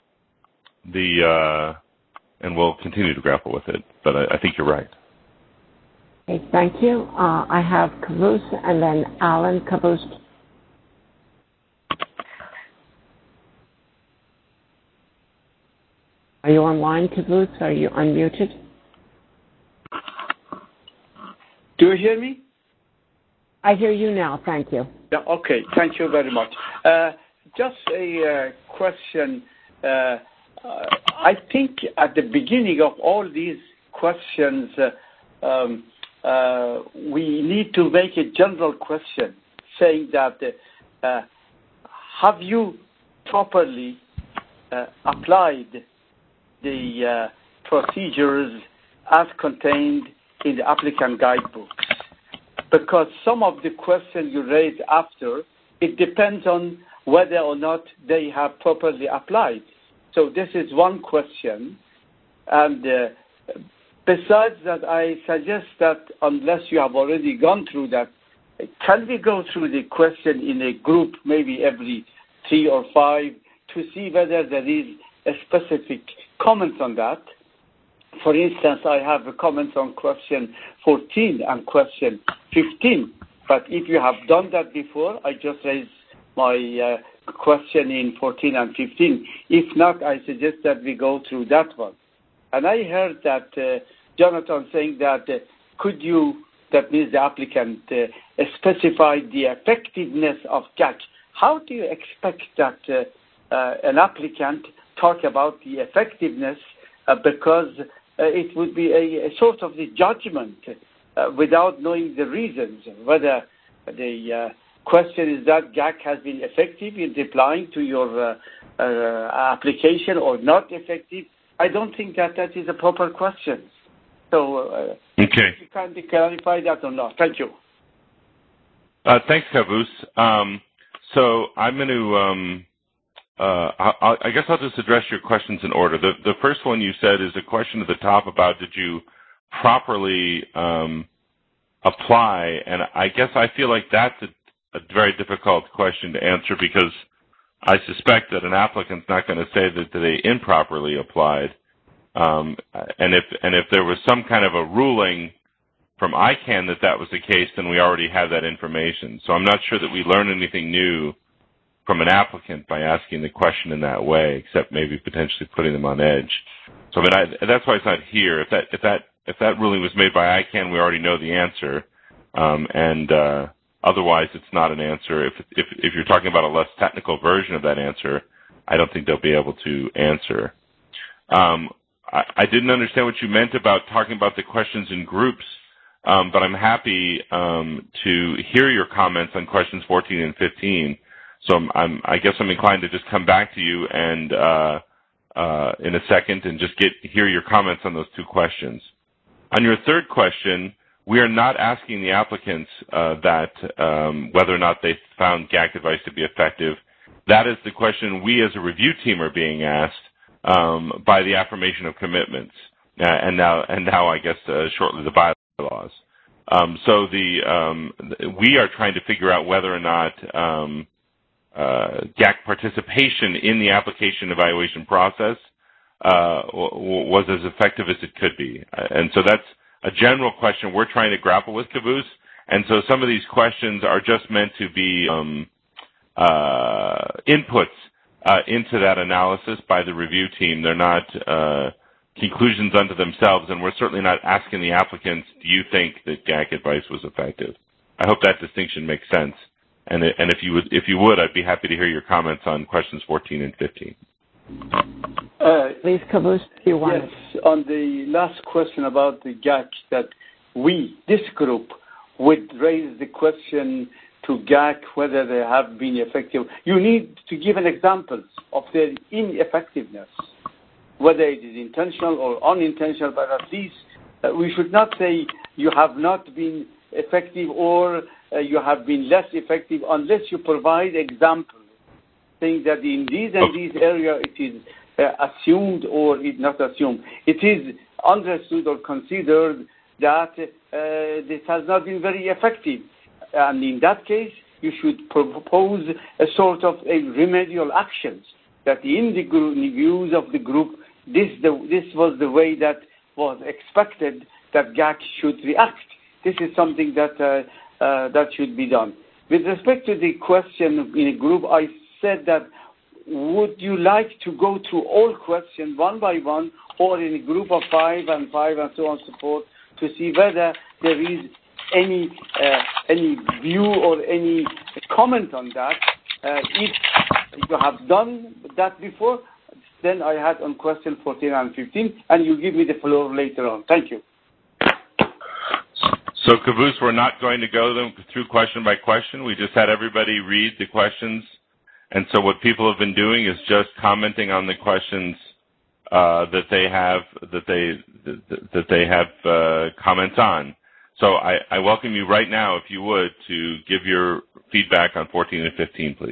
the uh, and we'll continue to grapple with it, but I, I think you're right. Okay, thank you. Uh, I have Caboose and then Alan Caboose. Are you online, Caboose? Are you unmuted? Do you hear me? I hear you now. Thank you. Yeah, okay. Thank you very much. Uh, just a uh, question. Uh, uh, I think at the beginning of all these questions, uh, um, uh, we need to make a general question saying that uh, have you properly uh, applied the uh, procedures as contained in the applicant guidebooks? Because some of the questions you raise after, it depends on whether or not they have properly applied. So this is one question. And uh, besides that, I suggest that unless you have already gone through that, can we go through the question in a group, maybe every three or five, to see whether there is a specific comment on that? For instance, I have a comment on question fourteen and question fifteen. But if you have done that before, I just raised my uh, question in fourteen and fifteen. If not, I suggest that we go through that one. And I heard that uh, Jonathan saying that uh, could you, that means the applicant, uh, specify the effectiveness of G A C. How do you expect that uh, uh, an applicant talk about the effectiveness uh, because uh, it would be a, a sort of the judgment uh, without knowing the reasons, whether the uh, question is that G A C has been effective in replying to your uh, uh, application or not effective. I don't think that that is a proper question. So uh, okay. you can clarify that or not. Thank you. Uh, thanks, Caboose. Um, so I'm going to, um, uh, I, I guess I'll just address your questions in order. The, the first one you said is a question at the top about did you properly um, apply, and I guess I feel like that's a, a very difficult question to answer because I suspect that an applicant's not going to say that they improperly applied. Um, and if and if there was some kind of a ruling from I CANN that that was the case, then we already have that information. So I'm not sure that we learn anything new from an applicant by asking the question in that way, except maybe potentially putting them on edge. So I mean, I, that's why it's not here. If that if that if that ruling was made by I CANN, we already know the answer, um, and uh, otherwise it's not an answer. If if if you're talking about a less technical version of that answer, I don't think they'll be able to answer. Um, I, I didn't understand what you meant about talking about the questions in groups, um, but I'm happy um, to hear your comments on questions fourteen and fifteen. So I'm, I'm, I guess I'm inclined to just come back to you and uh, uh, in a second and just get hear your comments on those two questions. On your third question, we are not asking the applicants uh, that um, whether or not they found G A C advice to be effective. That is the question we as a review team are being asked um, by the affirmation of commitments, uh, and now, and now I guess uh, shortly the bylaws. Um, so the um, we are trying to figure out whether or not um, uh, G A C participation in the application evaluation process uh, w- was as effective as it could be, and so that's a general question we're trying to grapple with, Caboose. And so some of these questions are just meant to be um, uh, inputs uh, into that analysis by the review team. They're not uh, conclusions unto themselves, and we're certainly not asking the applicants, do you think that G A C advice was effective? I hope that distinction makes sense. And, and if you would, if you would, I'd be happy to hear your comments on questions fourteen and fifteen. Uh, Please, Caboose, if you want. Yes, on the last question about the G A C, that we, this group, would raise the question to G A C whether they have been effective. You need to give an example of their ineffectiveness, whether it is intentional or unintentional, but at least uh, we should not say you have not been effective or uh, you have been less effective unless you provide examples saying that in these and these areas it is uh, assumed or it not assumed. It is understood or considered that uh, this has not been very effective. And in that case, you should propose a sort of a remedial actions that in the, group, in the views of the group, this, the, this was the way that was expected that G A C should react. This is something that uh, uh, that should be done. With respect to the question in a group, I said that would you like to go through all questions one by one or in a group of five and five and so on and so forth to see whether there is any uh, any view or any comment on that. Uh, if you have done that before, then I had on question fourteen and fifteen, and you give me the floor later on. Thank you. So, Caboose, we're not going to go them through question by question. We just had everybody read the questions. And so what people have been doing is just commenting on the questions uh, that they have that they that, that they have uh, comments on. So I, I welcome you right now, if you would, to give your feedback on fourteen and fifteen, please.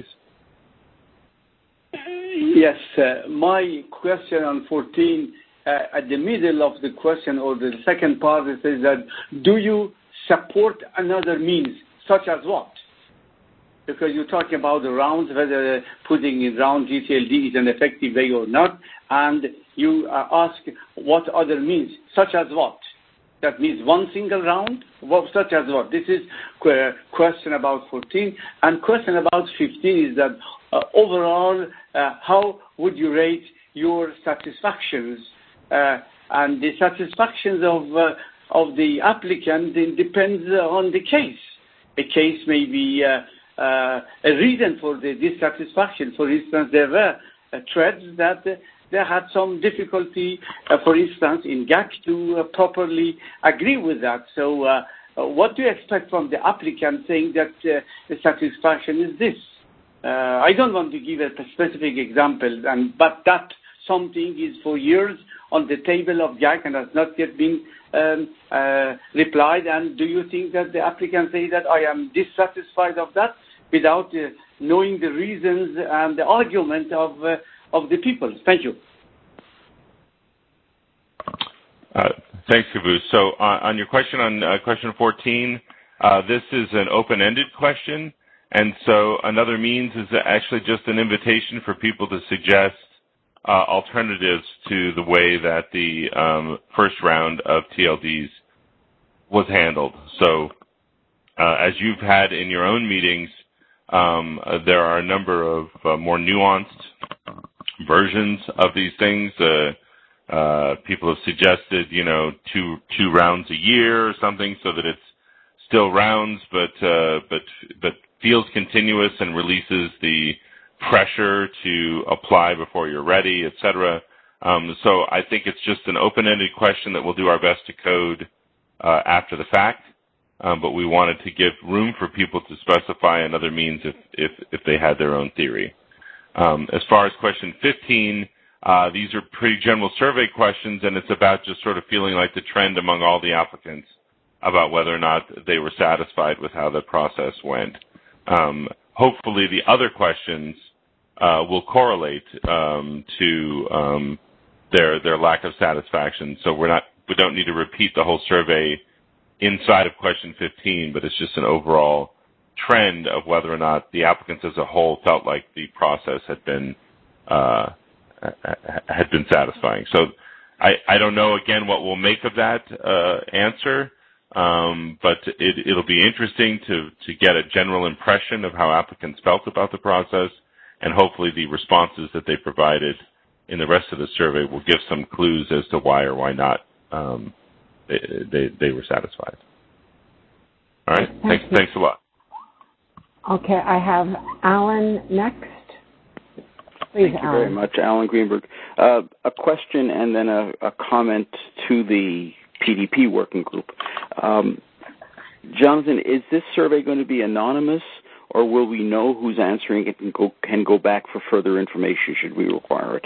Yes, uh, my question on fourteen, uh, at the middle of the question or the second part, it says that, do you support another means, such as what? Because you're talking about the rounds, whether putting in round G T L D is an effective way or not, and you uh, ask what other means, such as what? That means one single round, what, such as what? This is a question about fourteen. And question about fifteen is that uh, overall, uh, how would you rate your satisfactions? Uh, and the satisfactions of, uh, of the applicant it depends on the case. A case may be uh, Uh, a reason for the dissatisfaction. For instance, there were uh, threads that uh, they had some difficulty, uh, for instance, in G A C to uh, properly agree with that. So uh, uh, what do you expect from the applicant saying that uh, the satisfaction is this? Uh, I don't want to give a specific example, and, but that something is for years on the table of G A C and has not yet been um, uh, replied. And do you think that the applicant say that I am dissatisfied of that without uh, knowing the reasons and the argument of uh, of the people? Thank you. Uh, thanks, Caboose. So uh, on your question on uh, question fourteen, uh, this is an open-ended question, and so another means is actually just an invitation for people to suggest uh, alternatives to the way that the um, first round of T L Ds was handled. So uh, as you've had in your own meetings, Um, uh, there are a number of uh, more nuanced versions of these things. Uh, uh, people have suggested, you know, two two rounds a year or something, so that it's still rounds, but uh, but but feels continuous and releases the pressure to apply before you're ready, et cetera. Um, so I think it's just an open-ended question that we'll do our best to code uh, after the fact, um, but we wanted to give room for people to specify another means if, if, if they had their own theory. Um, as far as question fifteen, uh, these are pretty general survey questions, and it's about just sort of feeling like the trend among all the applicants about whether or not they were satisfied with how the process went. Um, hopefully the other questions uh, will correlate um, to um, their their lack of satisfaction. So we're not we don't need to repeat the whole survey inside of question fifteen, but it's just an overall trend of whether or not the applicants as a whole felt like the process had been uh, had been satisfying. So I, I don't know again what we'll make of that uh, answer. Um, but it, it'll be interesting to, to get a general impression of how applicants felt about the process, and hopefully the responses that they provided in the rest of the survey will give some clues as to why or why not um, they, they, they were satisfied. All right, Thank thanks, thanks a lot. Okay, I have Alan next. Please, Thank you Alan. very much, Alan Greenberg. Uh, a question and then a, a comment to the P D P working group. Um, Jonathan, is this survey going to be anonymous, or will we know who's answering it and go, can go back for further information should we require it?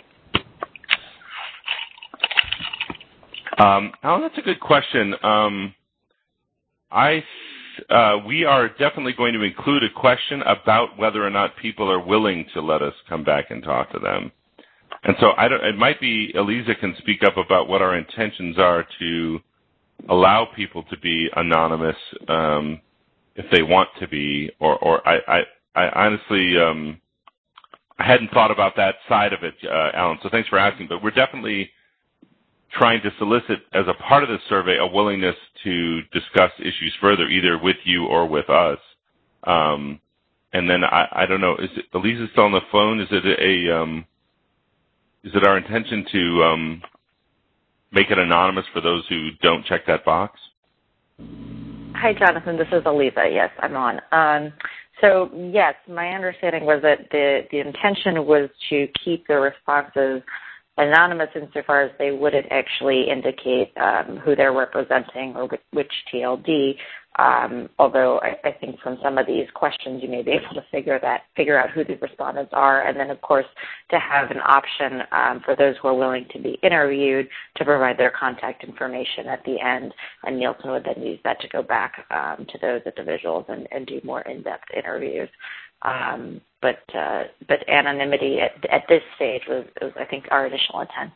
Um, Alan, that's a good question. Um, I, uh, we are definitely going to include a question about whether or not people are willing to let us come back and talk to them. And so I don't, it might be Eliza can speak up about what our intentions are to allow people to be anonymous um, if they want to be, or, or I, I, I honestly, um, I hadn't thought about that side of it, uh, Alan, so thanks for asking, but we're definitely trying to solicit as a part of this survey a willingness to discuss issues further, either with you or with us. Um, and then I, I don't know, is it, Eliza still on the phone? Is it a, um, is it our intention to um, make it anonymous for those who don't check that box? Hi, Jonathan. This is Eliza. Yes, I'm on. Um, so, yes, my understanding was that the, the intention was to keep the responses anonymous insofar as they wouldn't actually indicate um, who they're representing or which, which T L D. Um, although I, I think from some of these questions you may be able to figure that figure out who the respondents are, and then of course to have an option um, for those who are willing to be interviewed to provide their contact information at the end, and Nielsen would then use that to go back um, to those individuals and, and do more in-depth interviews. Um, but uh, but anonymity at, at this stage was, was, I think, our initial intent.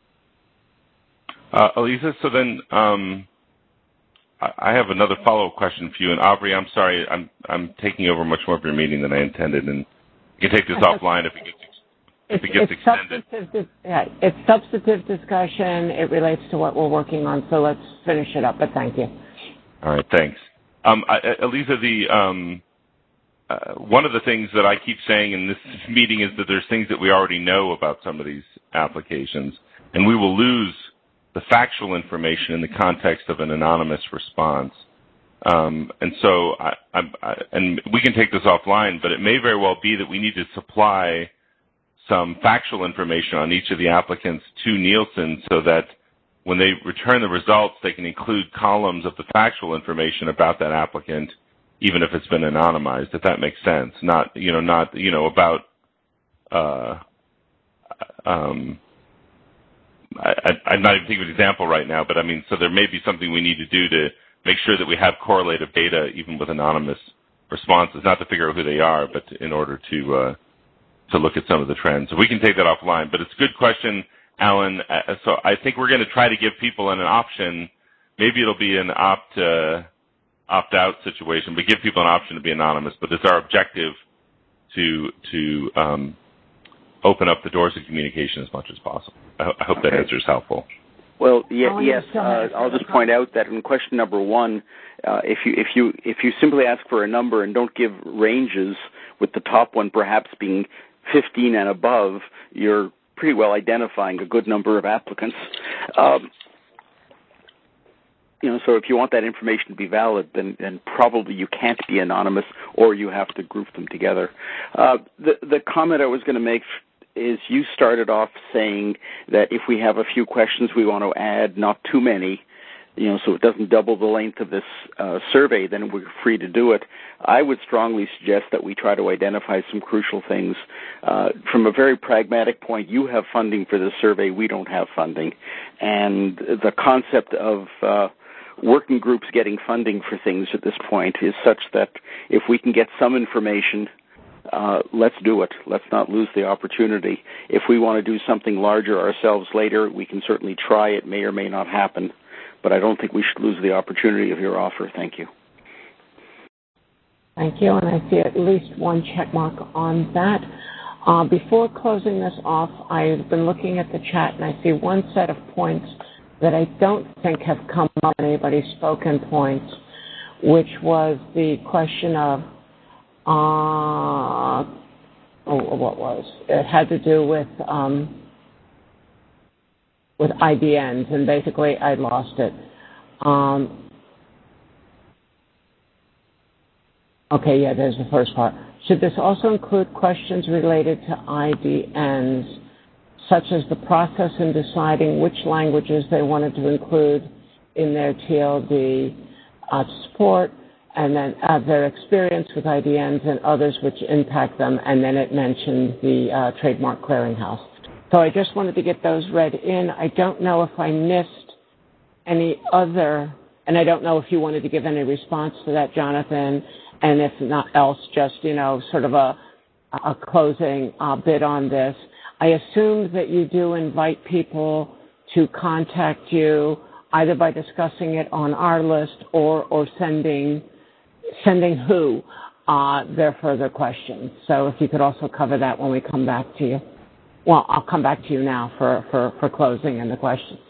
Uh, Eliza, so then um, I have another follow-up question for you. And Aubrey, I'm sorry, I'm I'm taking over much more of your meeting than I intended, and you can take this offline if it gets if it gets it's extended. Substantive, yeah, it's substantive discussion. It relates to what we're working on, so let's finish it up. But thank you. All right, thanks. Um, I, Eliza, the um, uh, one of the things that I keep saying in this meeting is that there's things that we already know about some of these applications, and we will lose the factual information in the context of an anonymous response. Um, and so, I, I, I, and we can take this offline, but it may very well be that we need to supply some factual information on each of the applicants to Nielsen so that when they return the results, they can include columns of the factual information about that applicant, even if it's been anonymized, if that makes sense. Not, you know, not, you know, about, uh, um, I, I, I'm not even thinking of an example right now, but I mean, so there may be something we need to do to make sure that we have correlative data even with anonymous responses, not to figure out who they are, but to, in order to uh, to look at some of the trends. So we can take that offline. But it's a good question, Alan. Uh, so I think we're going to try to give people an option. Maybe it'll be an opt uh, opt out situation, but give people an option to be anonymous. But it's our objective to to um, open up the doors of communication as much as possible. I, ho- I hope okay. that answer is helpful. Well, yeah, yes. Uh, I'll just point out that in question number one, uh, if you if you if you simply ask for a number and don't give ranges, with the top one perhaps being fifteen and above, you're pretty well identifying a good number of applicants. Um, you know, so if you want that information to be valid, then, then probably you can't be anonymous, or you have to group them together. Uh, the the comment I was going to make is you started off saying that if we have a few questions we want to add, not too many, you know, so it doesn't double the length of this uh, survey, then we're free to do it. I would strongly suggest that we try to identify some crucial things. Uh, from a very pragmatic point, you have funding for this survey, we don't have funding. And the concept of uh, working groups getting funding for things at this point is such that if we can get some information, uh, let's do it. Let's not lose the opportunity. If we want to do something larger ourselves later, we can certainly try. It may or may not happen. But I don't think we should lose the opportunity of your offer. Thank you. Thank you, and I see at least one check mark on that. Uh, before closing this off, I've been looking at the chat, and I see one set of points that I don't think have come up in anybody's spoken points, which was the question of, uh, oh, what was? It had to do with... Um, with I D Ns, and basically I lost it. Um, okay, yeah, there's the first part. Should this also include questions related to I D Ns, such as the process in deciding which languages they wanted to include in their T L D uh, support, and then uh, their experience with I D Ns and others which impact them, and then it mentioned the uh, Trademark Clearinghouse. So I just wanted to get those read in. I don't know if I missed any other, and I don't know if you wanted to give any response to that, Jonathan, and if not else, just, you know, sort of a, a closing uh, bit on this. I assume that you do invite people to contact you either by discussing it on our list or, or sending, sending who uh, their further questions. So if you could also cover that when we come back to you. Well, I'll come back to you now for, for, for closing and the questions.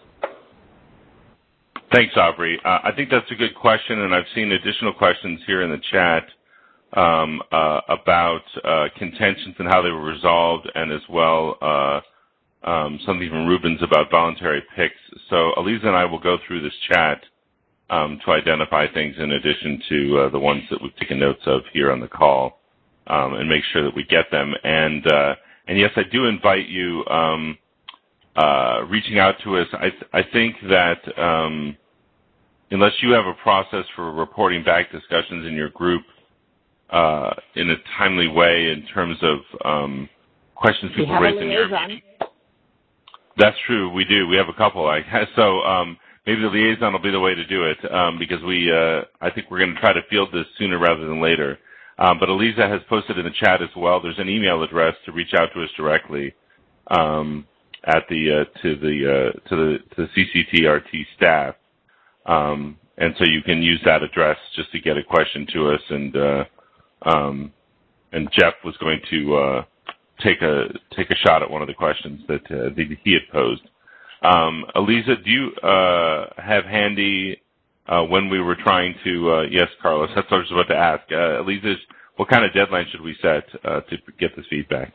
Thanks, Aubrey. Uh, I think that's a good question, and I've seen additional questions here in the chat um, uh, about uh, contentions and how they were resolved, and as well uh, um, something from Rubens about voluntary picks. So Aliza and I will go through this chat um, to identify things in addition to uh, the ones that we've taken notes of here on the call um, and make sure that we get them. And uh, And yes, I do invite you um, uh, reaching out to us. I, th- I think that um, unless you have a process for reporting back discussions in your group uh, in a timely way in terms of um, questions people raise in your meeting. That's true. We do. We have a couple. I guess. So um, maybe the liaison will be the way to do it um, because we. Uh, I think we're going to try to field this sooner rather than later. Um, but Aliza has posted in the chat as well. There's an email address to reach out to us directly um, at the uh, to the uh, to the to the C C T R T staff, um, and so you can use that address just to get a question to us. And uh, um, and Jeff was going to uh, take a take a shot at one of the questions that uh, he had posed. Um, Aliza, do you uh, have handy? Uh, when we were trying to, uh, yes, Carlos, that's what I was about to ask. Uh, Aliza, what kind of deadline should we set uh, to get this feedback?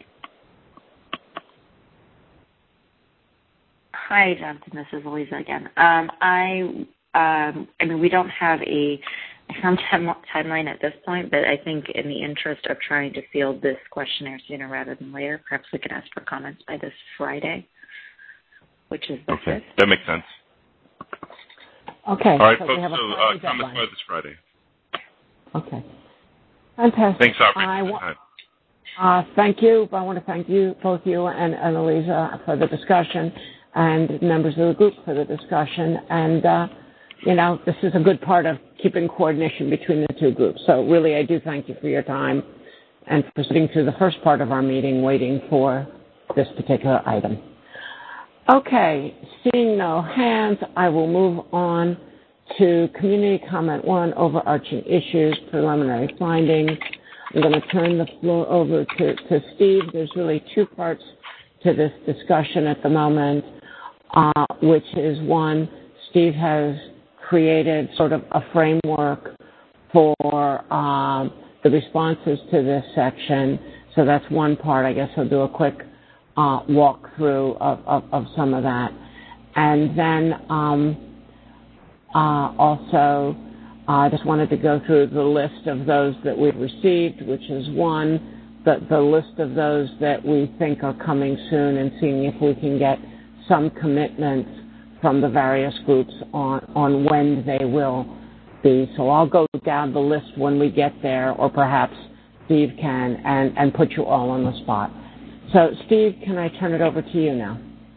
Hi, Jonathan. This is Aliza again. Um, I, um, I mean, we don't have a firm timeline at this point, but I think in the interest of trying to field this questionnaire sooner rather than later, perhaps we could ask for comments by this Friday, which is the okay. fifth. That makes sense. Okay. All right, so folks, we have a so uh, comments by this Friday. Okay. Fantastic. Thanks, Aubrey. I wa- uh, thank you. I want to thank you, both you and, and Aliza, for the discussion, and members of the group for the discussion. And, uh, you know, this is a good part of keeping coordination between the two groups. So really, I do thank you for your time and for sitting through the first part of our meeting waiting for this particular item. Okay, seeing no hands, I will move on to community comment one, overarching issues, preliminary findings. I'm going to turn the floor over to, to Steve. There's really two parts to this discussion at the moment, uh, which is one, Steve has created sort of a framework for um, the responses to this section. So that's one part. I guess I'll do a quick Uh, walk through of, of, of some of that. And then um, uh, also I uh, just wanted to go through the list of those that we've received, which is one, the, the list of those that we think are coming soon and seeing if we can get some commitments from the various groups on, on when they will be. So I'll go down the list when we get there, or perhaps Steve can, and, and put you all on the spot. So, Steve, can I turn it over to you now?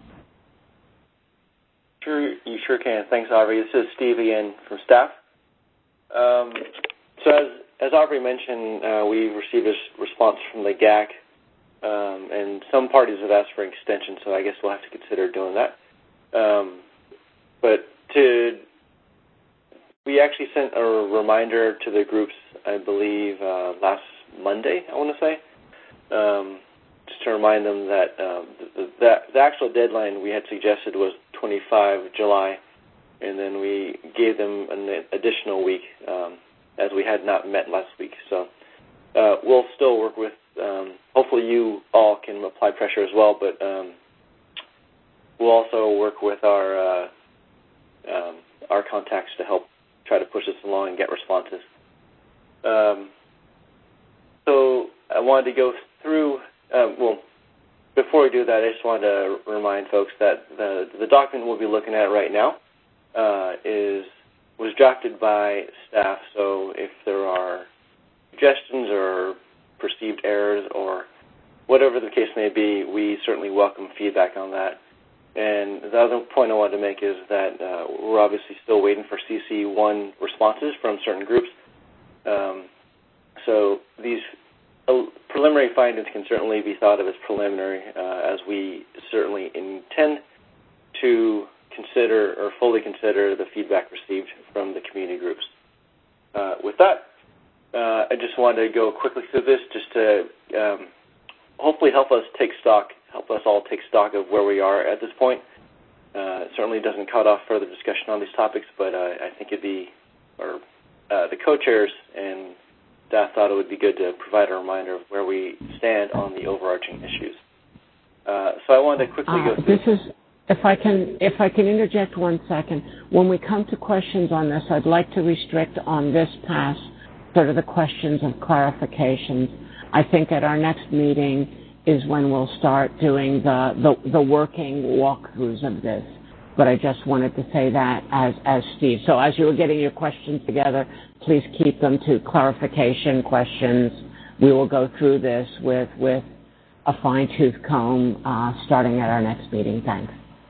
Sure, you sure can. Thanks, Aubrey. This is Steve again from staff. Um, so as, as Aubrey mentioned, uh, we received a response from the G A C, um, and some parties have asked for an extension, so I guess we'll have to consider doing that. Um, but to, we actually sent a reminder to the groups, I believe, uh, last Monday, I want to say, um, just to remind them that um, the, the, the actual deadline we had suggested was twenty-fifth of July, and then we gave them an additional week um, as we had not met last week. So uh, we'll still work with, um, hopefully you all can apply pressure as well, but um, we'll also work with our, uh, um, our contacts to help try to push this along and get responses. Um, so I wanted to go through, um, well, before we do that, I just wanted to remind folks that the, the document we'll be looking at right now uh, is was drafted by staff, so if there are suggestions or perceived errors or whatever the case may be, we certainly welcome feedback on that. And the other point I wanted to make is that uh, we're obviously still waiting for C C one responses from certain groups. Um, so these preliminary findings can certainly be thought of as preliminary, uh, as we certainly intend to consider or fully consider the feedback received from the community groups. Uh, with that, uh, I just wanted to go quickly through this just to um, hopefully help us take stock, help us all take stock of where we are at this point. Uh, it certainly doesn't cut off further discussion on these topics, but uh, I think it'd be, or uh, the co-chairs and staff thought it would be good to provide a reminder of where we stand on the overarching issues. Uh, so I wanted to quickly uh, go through. This is, if I can, if I can interject one second. When we come to questions on this, I'd like to restrict on this pass sort of the questions of clarifications. I think at our next meeting is when we'll start doing the, the, the working walkthroughs of this. But I just wanted to say that as, as Steve. So as you were getting your questions together, please keep them to clarification questions. We will go through this with, with a fine-tooth comb uh, starting at our next meeting. Thanks.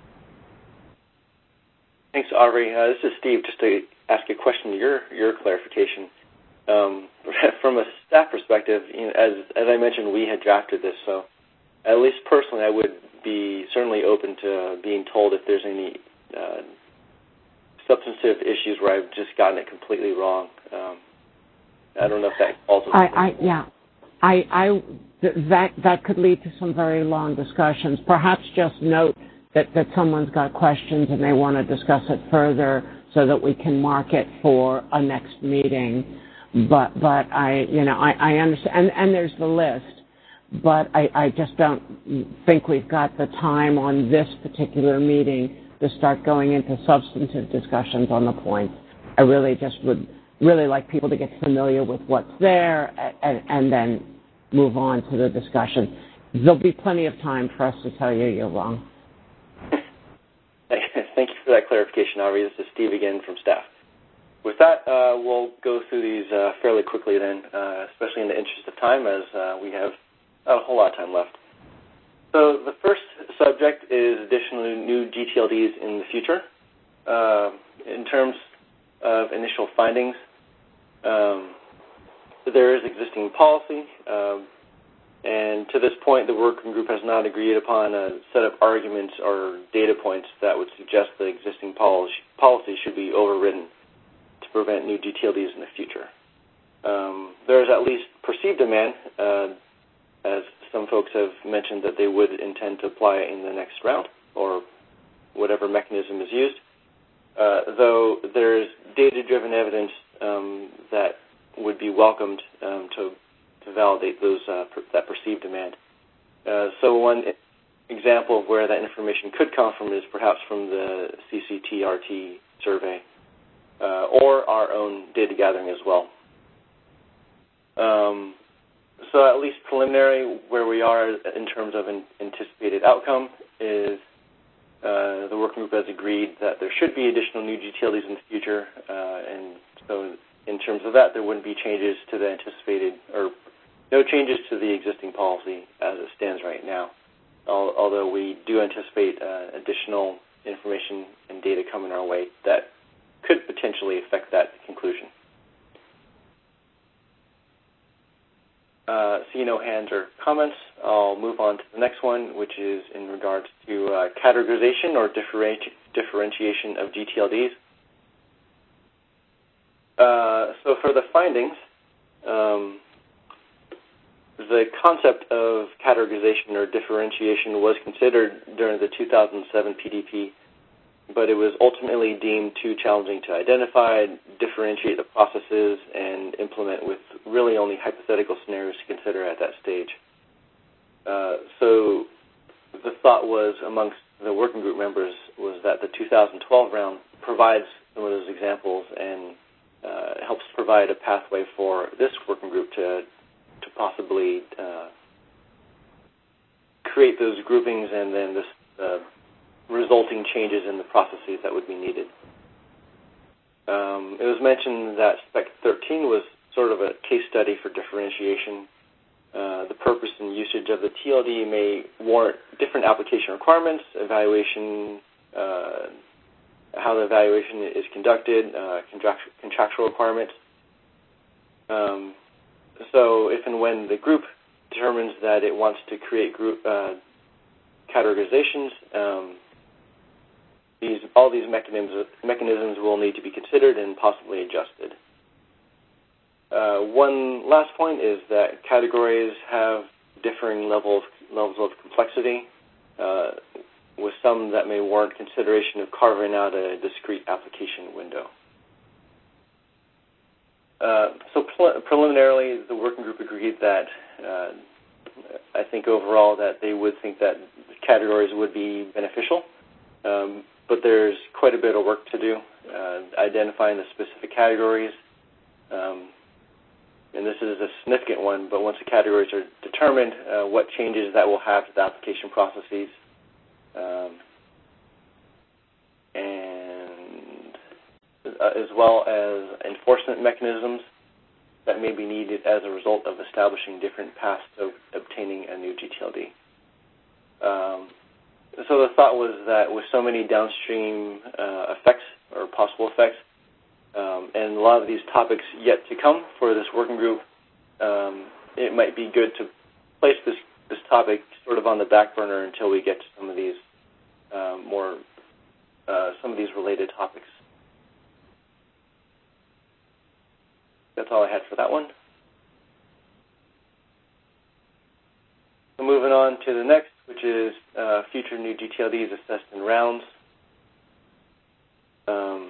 Thanks, Aubrey. Uh, this is Steve. Just to ask a question, your your clarification. Um, from a staff perspective, you know, as as I mentioned, we had drafted this, so at least personally, I would be certainly open to being told if there's any uh, substantive issues where I've just gotten it completely wrong. Um, I don't know if that also. I, I yeah, I I that that could lead to some very long discussions. Perhaps just note that that someone's got questions and they want to discuss it further, so that we can mark it for a next meeting. But but I you know I, I understand, and, and there's the list. But I, I just don't think we've got the time on this particular meeting to start going into substantive discussions on the points. I really just would really like people to get familiar with what's there and, and then move on to the discussion. There'll be plenty of time for us to tell you you're wrong. Thank you for that clarification, Aubrey. This is Steve again from staff. With that, uh, we'll go through these uh, fairly quickly then, uh, especially in the interest of time, as uh, we have not a whole lot of time left. So the first subject is additional new G T L Ds in the future. Uh, in terms of initial findings, um, there is existing policy, um, and to this point, the working group has not agreed upon a set of arguments or data points that would suggest the existing policy, policy should be overridden to prevent new G T L Ds in the future. Um, there is at least perceived demand, uh, as some folks have mentioned that they would intend to apply it in the next round or whatever mechanism is used, uh, though there is data-driven evidence um, that would be welcomed um, to, to validate those uh, per, that perceived demand. Uh, so one example of where that information could come from is perhaps from the C C T R T survey uh, or our own data gathering as well. Um, so at least preliminary, where we are in terms of an anticipated outcome is uh, the working group has agreed that there should be additional new G T L Ds in the future, uh, and so in terms of that, there wouldn't be changes to the anticipated, or no changes to the existing policy as it stands right now, although we do anticipate uh, additional information and data coming our way that could potentially affect that conclusion. Uh, see no hands or comments. I'll move on to the next one, which is in regards to uh, categorization or differenti differentiation of G T L Ds. Uh, so for the findings, um, the concept of categorization or differentiation was considered during the two thousand seven P D P, but it was ultimately deemed too challenging to identify, differentiate the processes, and implement with really only hypothetical scenarios to consider at that stage. Uh, so the thought was amongst the working group members was that the two thousand twelve round provides some of those examples and uh, helps provide a pathway for this working group to, to possibly uh, create those groupings and then this uh, resulting changes in the processes that would be needed. Um, it was mentioned that Spec thirteen was sort of a case study for differentiation. Uh, the purpose and usage of the T L D may warrant different application requirements, evaluation, uh, how the evaluation is conducted, uh, contractual, contractual requirements. Um, so if and when the group determines that it wants to create group uh, categorizations, um, These, all these mechanisms, mechanisms will need to be considered and possibly adjusted. Uh, one last point is that categories have differing levels, levels of complexity, uh, with some that may warrant consideration of carving out a discrete application window. Uh, so pre preliminarily, the working group agreed that uh, I think overall that they would think that categories would be beneficial. Um, But there's quite a bit of work to do, uh, identifying the specific categories. Um, and this is a significant one, but once the categories are determined, uh, what changes that will have to the application processes. Um, and uh, as well as enforcement mechanisms that may be needed as a result of establishing different paths of obtaining a new G T L D. Um, So the thought was that with so many downstream uh, effects or possible effects, um, and a lot of these topics yet to come for this working group, um, it might be good to place this, this topic sort of on the back burner until we get to some of these um, more, uh, some of these related topics. That's all I had for that one. So moving on to the next, which is uh, future new G T L Ds assessed in rounds. Um,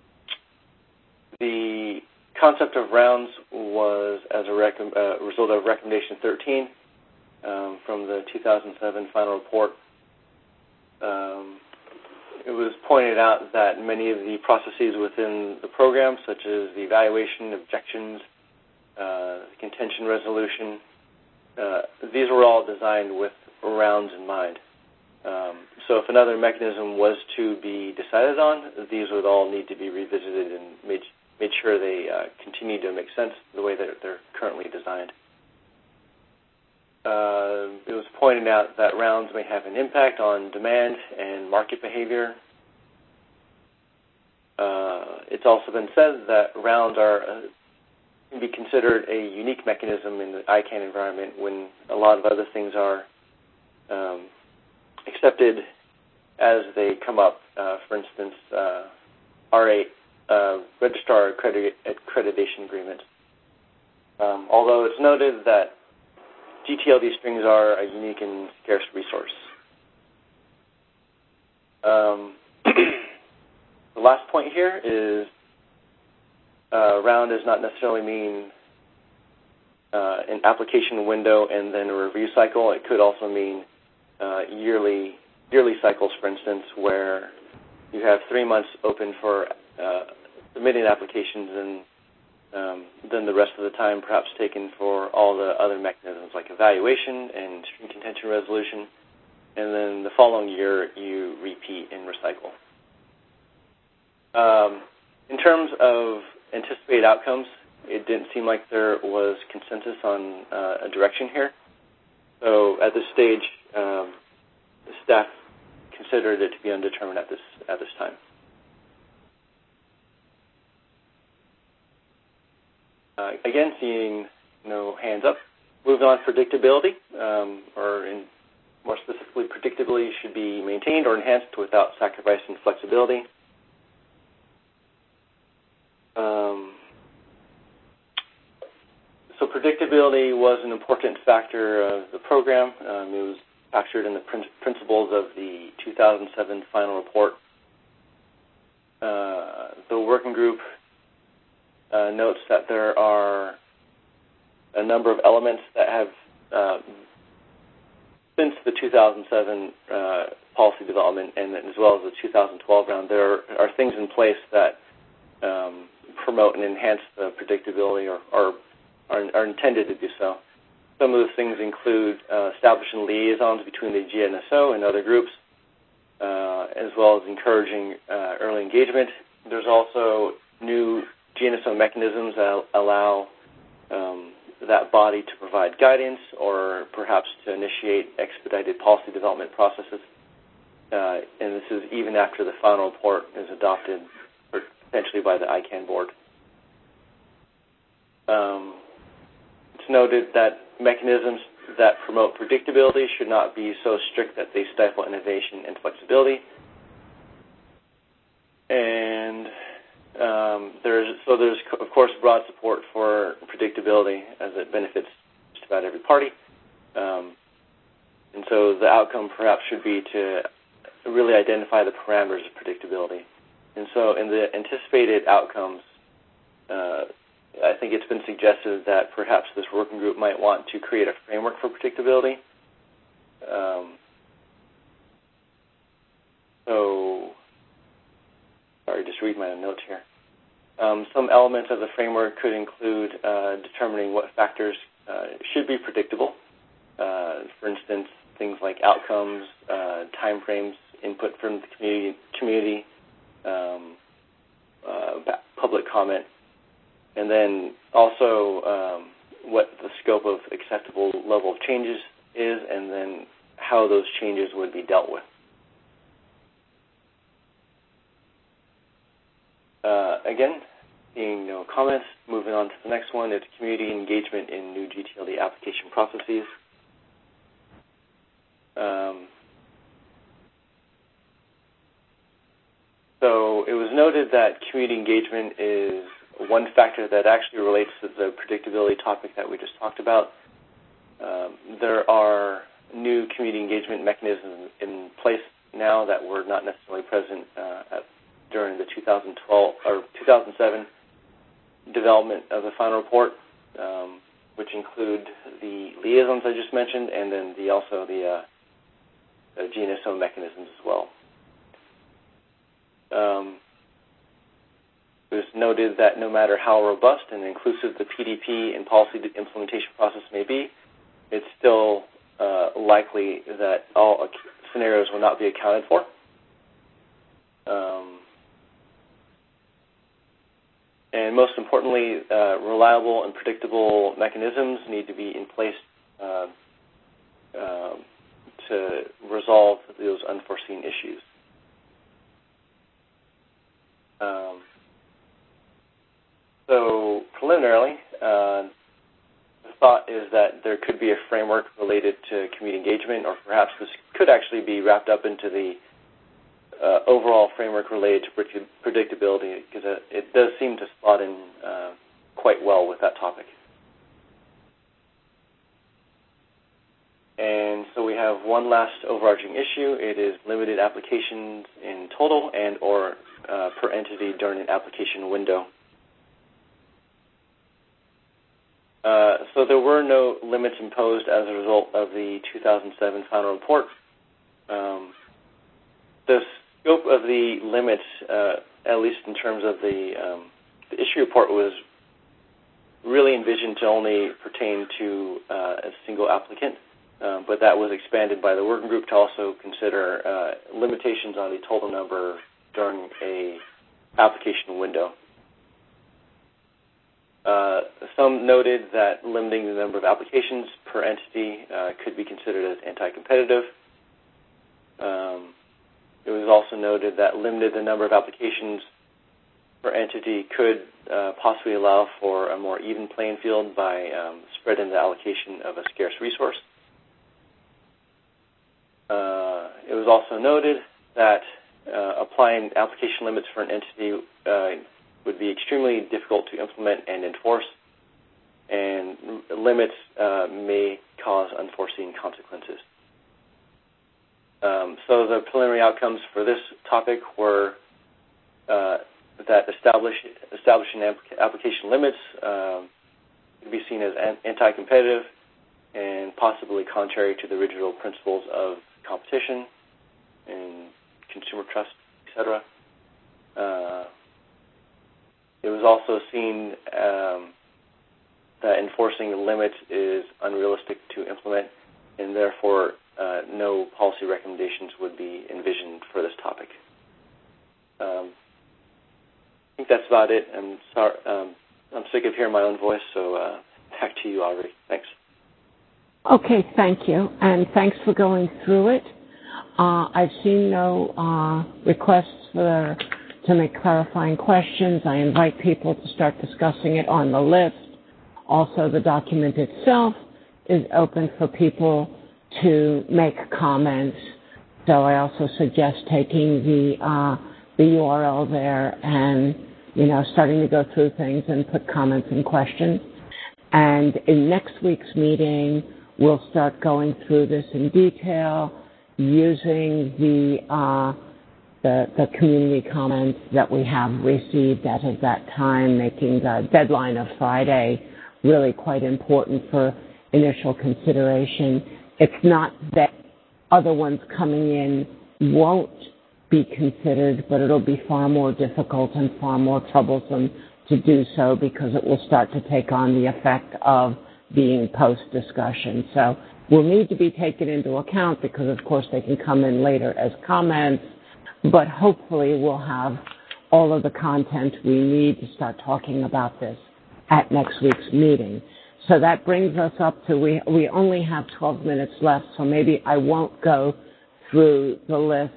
the concept of rounds was as a rec uh, result of Recommendation thirteen um, from the two thousand seven final report. Um, it was pointed out that many of the processes within the program, such as the evaluation, objections, uh, contention resolution, uh, these were all designed with rounds in mind. Um, so if another mechanism was to be decided on, these would all need to be revisited and made, made sure they uh, continue to make sense the way that they're currently designed. Uh, it was pointed out that rounds may have an impact on demand and market behavior. Uh, it's also been said that rounds are uh, can be considered a unique mechanism in the I CANN environment when a lot of other things are Um, accepted as they come up. Uh, for instance, uh, R eight uh, registrar accredit accreditation agreements. Um, although it's noted that G T L D strings are a unique and scarce resource. Um, the last point here is uh, round does not necessarily mean uh, an application window and then a review cycle. It could also mean Uh, yearly yearly cycles, for instance, where you have three months open for uh, submitting applications, and Um, then the rest of the time perhaps taken for all the other mechanisms like evaluation and stream contention resolution. And then the following year, you repeat and recycle. Um, in terms of anticipated outcomes, it didn't seem like there was consensus on uh, a direction here. So at this stage, um, the staff considered it to be undetermined at this at this time. Uh, again, seeing no hands up. Moving on, predictability, um, or in more specifically, predictability should be maintained or enhanced without sacrificing flexibility. Um, so predictability was an important factor of the program. Um, it was factored in the prin principles of the two thousand seven final report. Uh, the working group uh, notes that there are a number of elements that have, uh, since the two thousand seven uh, policy development and as well as the two thousand twelve round, there are, are things in place that um, promote and enhance the predictability or, or are, are intended to do so. Some of those things include uh, establishing liaisons between the G N S O and other groups, uh, as well as encouraging uh, early engagement. There's also new G N S O mechanisms that allow um, that body to provide guidance or perhaps to initiate expedited policy development processes. Uh, and this is even after the final report is adopted, or potentially by the I CANN board. Um, it's noted that mechanisms that promote predictability should not be so strict that they stifle innovation and flexibility. And um, there's so there's of course broad support for predictability as it benefits just about every party. Um, and so the outcome perhaps should be to really identify the parameters of predictability. And so in the anticipated outcomes, uh, I think it's been suggested that perhaps this working group might want to create a framework for predictability. Um, so, sorry, just read my notes here. Um, some elements of the framework could include uh, determining what factors uh, should be predictable. Uh, for instance, things like outcomes, uh, time frames, input from the community, community um, uh, public comment, and then also um, what the scope of acceptable level of changes is, and then how those changes would be dealt with. Uh, again, seeing no comments, moving on to the next one, it's community engagement in new G T L D application processes. Um, so it was noted that community engagement is one factor that actually relates to the predictability topic that we just talked about. Um, there are new community engagement mechanisms in place now that were not necessarily present uh, at, during the two thousand twelve or two thousand seven development of the final report, um, which include the liaisons I just mentioned, and then the also the, uh, the G N S O mechanisms as well. Um, It was noted that no matter how robust and inclusive the P D P and policy implementation process may be, it's still uh, likely that all scenarios will not be accounted for. Um, and most importantly, uh, reliable and predictable mechanisms need to be in place uh, uh, to resolve those unforeseen issues. Um, So preliminarily, uh, the thought is that there could be a framework related to community engagement, or perhaps this could actually be wrapped up into the uh, overall framework related to predictability, because it, it does seem to slot in uh, quite well with that topic. And so we have one last overarching issue. It is limited applications in total and or uh, per entity during an application window. Uh, so there were no limits imposed as a result of the two thousand seven final report. Um, the scope of the limits, uh, at least in terms of the, um, the issue report, was really envisioned to only pertain to uh, a single applicant, uh, but that was expanded by the working group to also consider uh, limitations on the total number during a application window. Uh, some noted that limiting the number of applications per entity uh, could be considered as anti-competitive. Um, it was also noted that limited the number of applications per entity could uh, possibly allow for a more even playing field by um, spreading the allocation of a scarce resource. Uh, it was also noted that uh, applying application limits for an entity uh, would be extremely difficult to implement and enforce, and limits uh, may cause unforeseen consequences. Um, so the preliminary outcomes for this topic were uh, that establish, establishing application limits um, could be seen as anti-competitive and possibly contrary to the original principles of competition and consumer trust, et cetera. Uh, it was also seen um, that enforcing the limits is unrealistic to implement, and therefore uh, no policy recommendations would be envisioned for this topic. Um, I think that's about it. I'm sorry. Um, I'm sick of hearing my own voice, so uh, back to you, Aubrey. Thanks. Okay, thank you, and thanks for going through it. Uh, I've seen no uh, requests for to make clarifying questions. I invite people to start discussing it on the list. Also, the document itself is open for people to make comments. So I also suggest taking the uh, the U R L there and, you know, starting to go through things and put comments and questions. And in next week's meeting, we'll start going through this in detail using the uh, the, the community comments that we have received as of that time, making the deadline of Friday really quite important for initial consideration. It's not that other ones coming in won't be considered, but it'll be far more difficult and far more troublesome to do so because it will start to take on the effect of being post-discussion. So will need to be taken into account because, of course, they can come in later as comments, but hopefully we'll have all of the content we need to start talking about this at next week's meeting. So that brings us up to, we, we only have twelve minutes left, so maybe I won't go through the list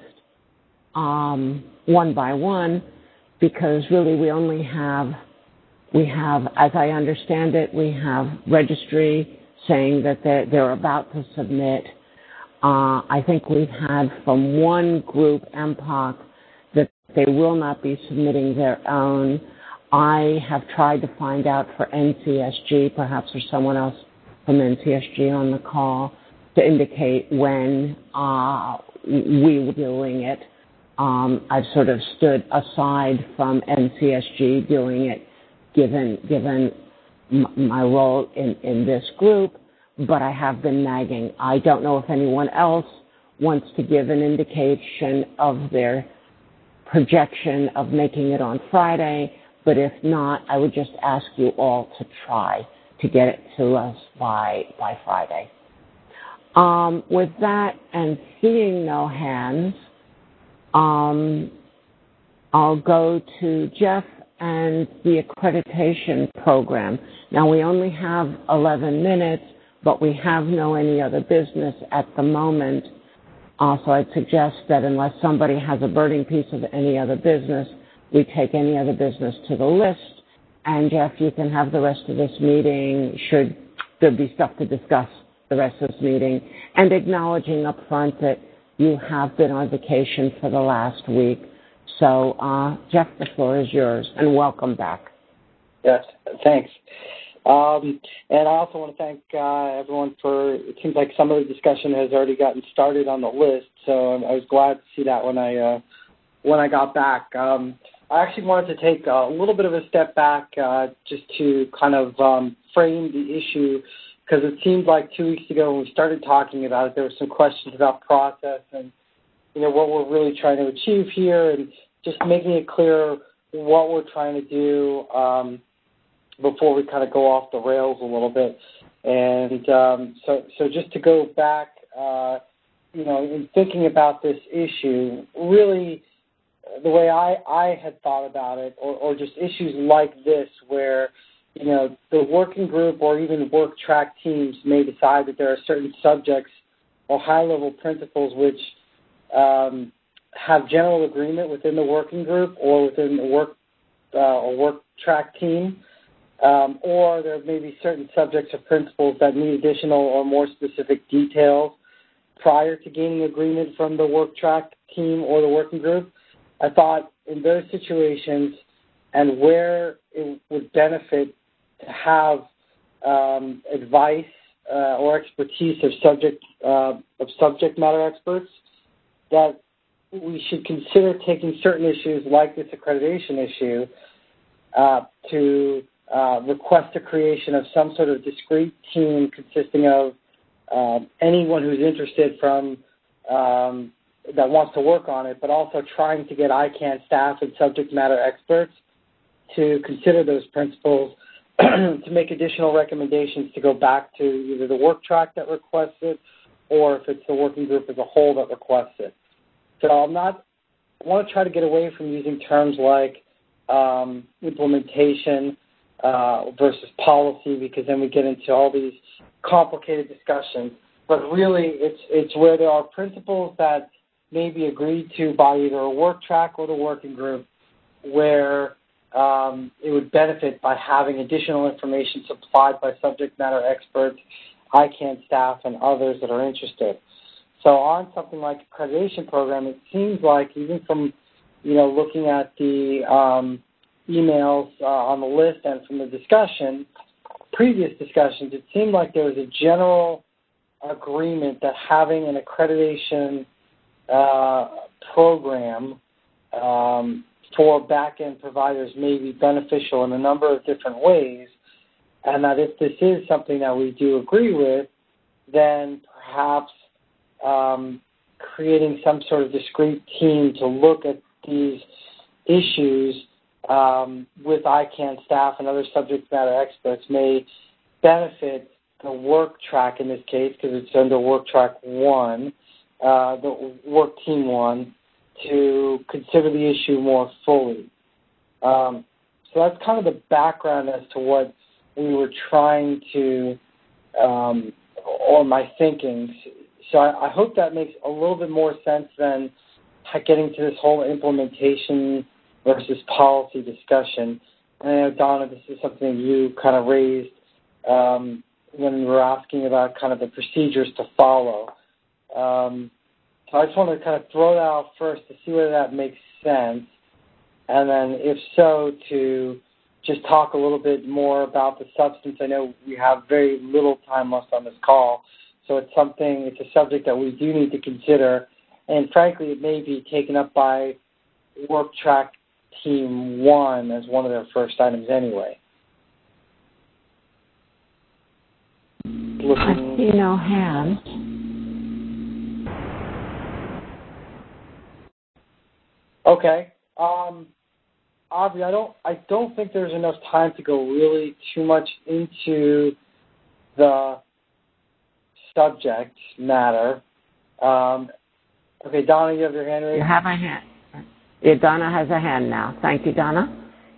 um, one by one because really we only have, we have, as I understand it, we have registry saying that they're, they're about to submit. Uh, I think we've had from one group, M P O C, that they will not be submitting their own. I have tried to find out for N C S G, perhaps there's someone else from N C S G on the call, to indicate when uh, we will be doing it. Um, I've sort of stood aside from N C S G doing it, given given m- my role in, in this group, but I have been nagging. I don't know if anyone else wants to give an indication of their projection of making it on Friday, but if not, I would just ask you all to try to get it to us by, by Friday. Um, with that and seeing no hands, um, I'll go to Jeff and the accreditation program. Now, we only have eleven minutes, but we have no any other business at the moment. Uh, so I'd suggest that unless somebody has a burning piece of any other business, we take any other business to the list. And Jeff, you can have the rest of this meeting, should there be stuff to discuss the rest of this meeting, and acknowledging up front that you have been on vacation for the last week. So, uh, Jeff, the floor is yours, and welcome back. Yes, thanks. Um, and I also want to thank uh, everyone for, it seems like some of the discussion has already gotten started on the list, so I was glad to see that when I uh, when I got back. Um, I actually wanted to take a little bit of a step back uh, just to kind of um, frame the issue, because it seemed like two weeks ago when we started talking about it, there were some questions about process and, you know, what we're really trying to achieve here, and just making it clear what we're trying to do. Um, before we kind of go off the rails a little bit. And um, so, so just to go back, uh, you know, in thinking about this issue, really the way I, I had thought about it, or, or just issues like this where, you know, the working group or even work track teams may decide that there are certain subjects or high-level principles which um, have general agreement within the working group or within the work uh, or work track team, um, or there may be certain subjects or principles that need additional or more specific details prior to gaining agreement from the work track team or the working group. I thought in those situations and where it would benefit to have um, advice uh, or expertise of subject uh, of subject matter experts, that we should consider taking certain issues like this accreditation issue uh, to uh, request the creation of some sort of discrete team consisting of uh, anyone who's interested from um, that wants to work on it, but also trying to get I CANN staff and subject matter experts to consider those principles to make additional recommendations to go back to either the work track that requests it or if it's the working group as a whole that requests it. So I'm not, I want to try to get away from using terms like um, implementation uh, versus policy, because then we get into all these complicated discussions. But really, it's it's where there are principles that may be agreed to by either a work track or the working group, where um, it would benefit by having additional information supplied by subject matter experts, I CANN staff, and others that are interested. So on something like accreditation program, it seems like even from, you know, looking at the um, emails uh, on the list and from the discussion, previous discussions, it seemed like there was a general agreement that having an accreditation uh, program um, for back-end providers may be beneficial in a number of different ways, and that if this is something that we do agree with, then perhaps um, creating some sort of discrete team to look at these issues um, with I CANN staff and other subject matter experts may benefit the work track in this case, because it's under work track one, uh, the work team one, to consider the issue more fully. Um, so that's kind of the background as to what we were trying to, um, or my thinking. So I, I hope that makes a little bit more sense than getting to this whole implementation versus policy discussion. And I know, Donna, this is something you kind of raised um, when we were asking about kind of the procedures to follow. Um, so I just wanted to kind of throw that out first to see whether that makes sense. And then if so, to just talk a little bit more about the substance. I know we have very little time left on this call, so it's something, it's a subject that we do need to consider. And frankly, it may be taken up by Work Track Team one as one of their first items anyway. I see no hands. Okay. Um, Aubrey, I don't, I don't think there's enough time to go really too much into the subject matter. Um, okay, Donna, you have your hand raised? You have a hand. Yeah, Donna has a hand now. Thank you, Donna.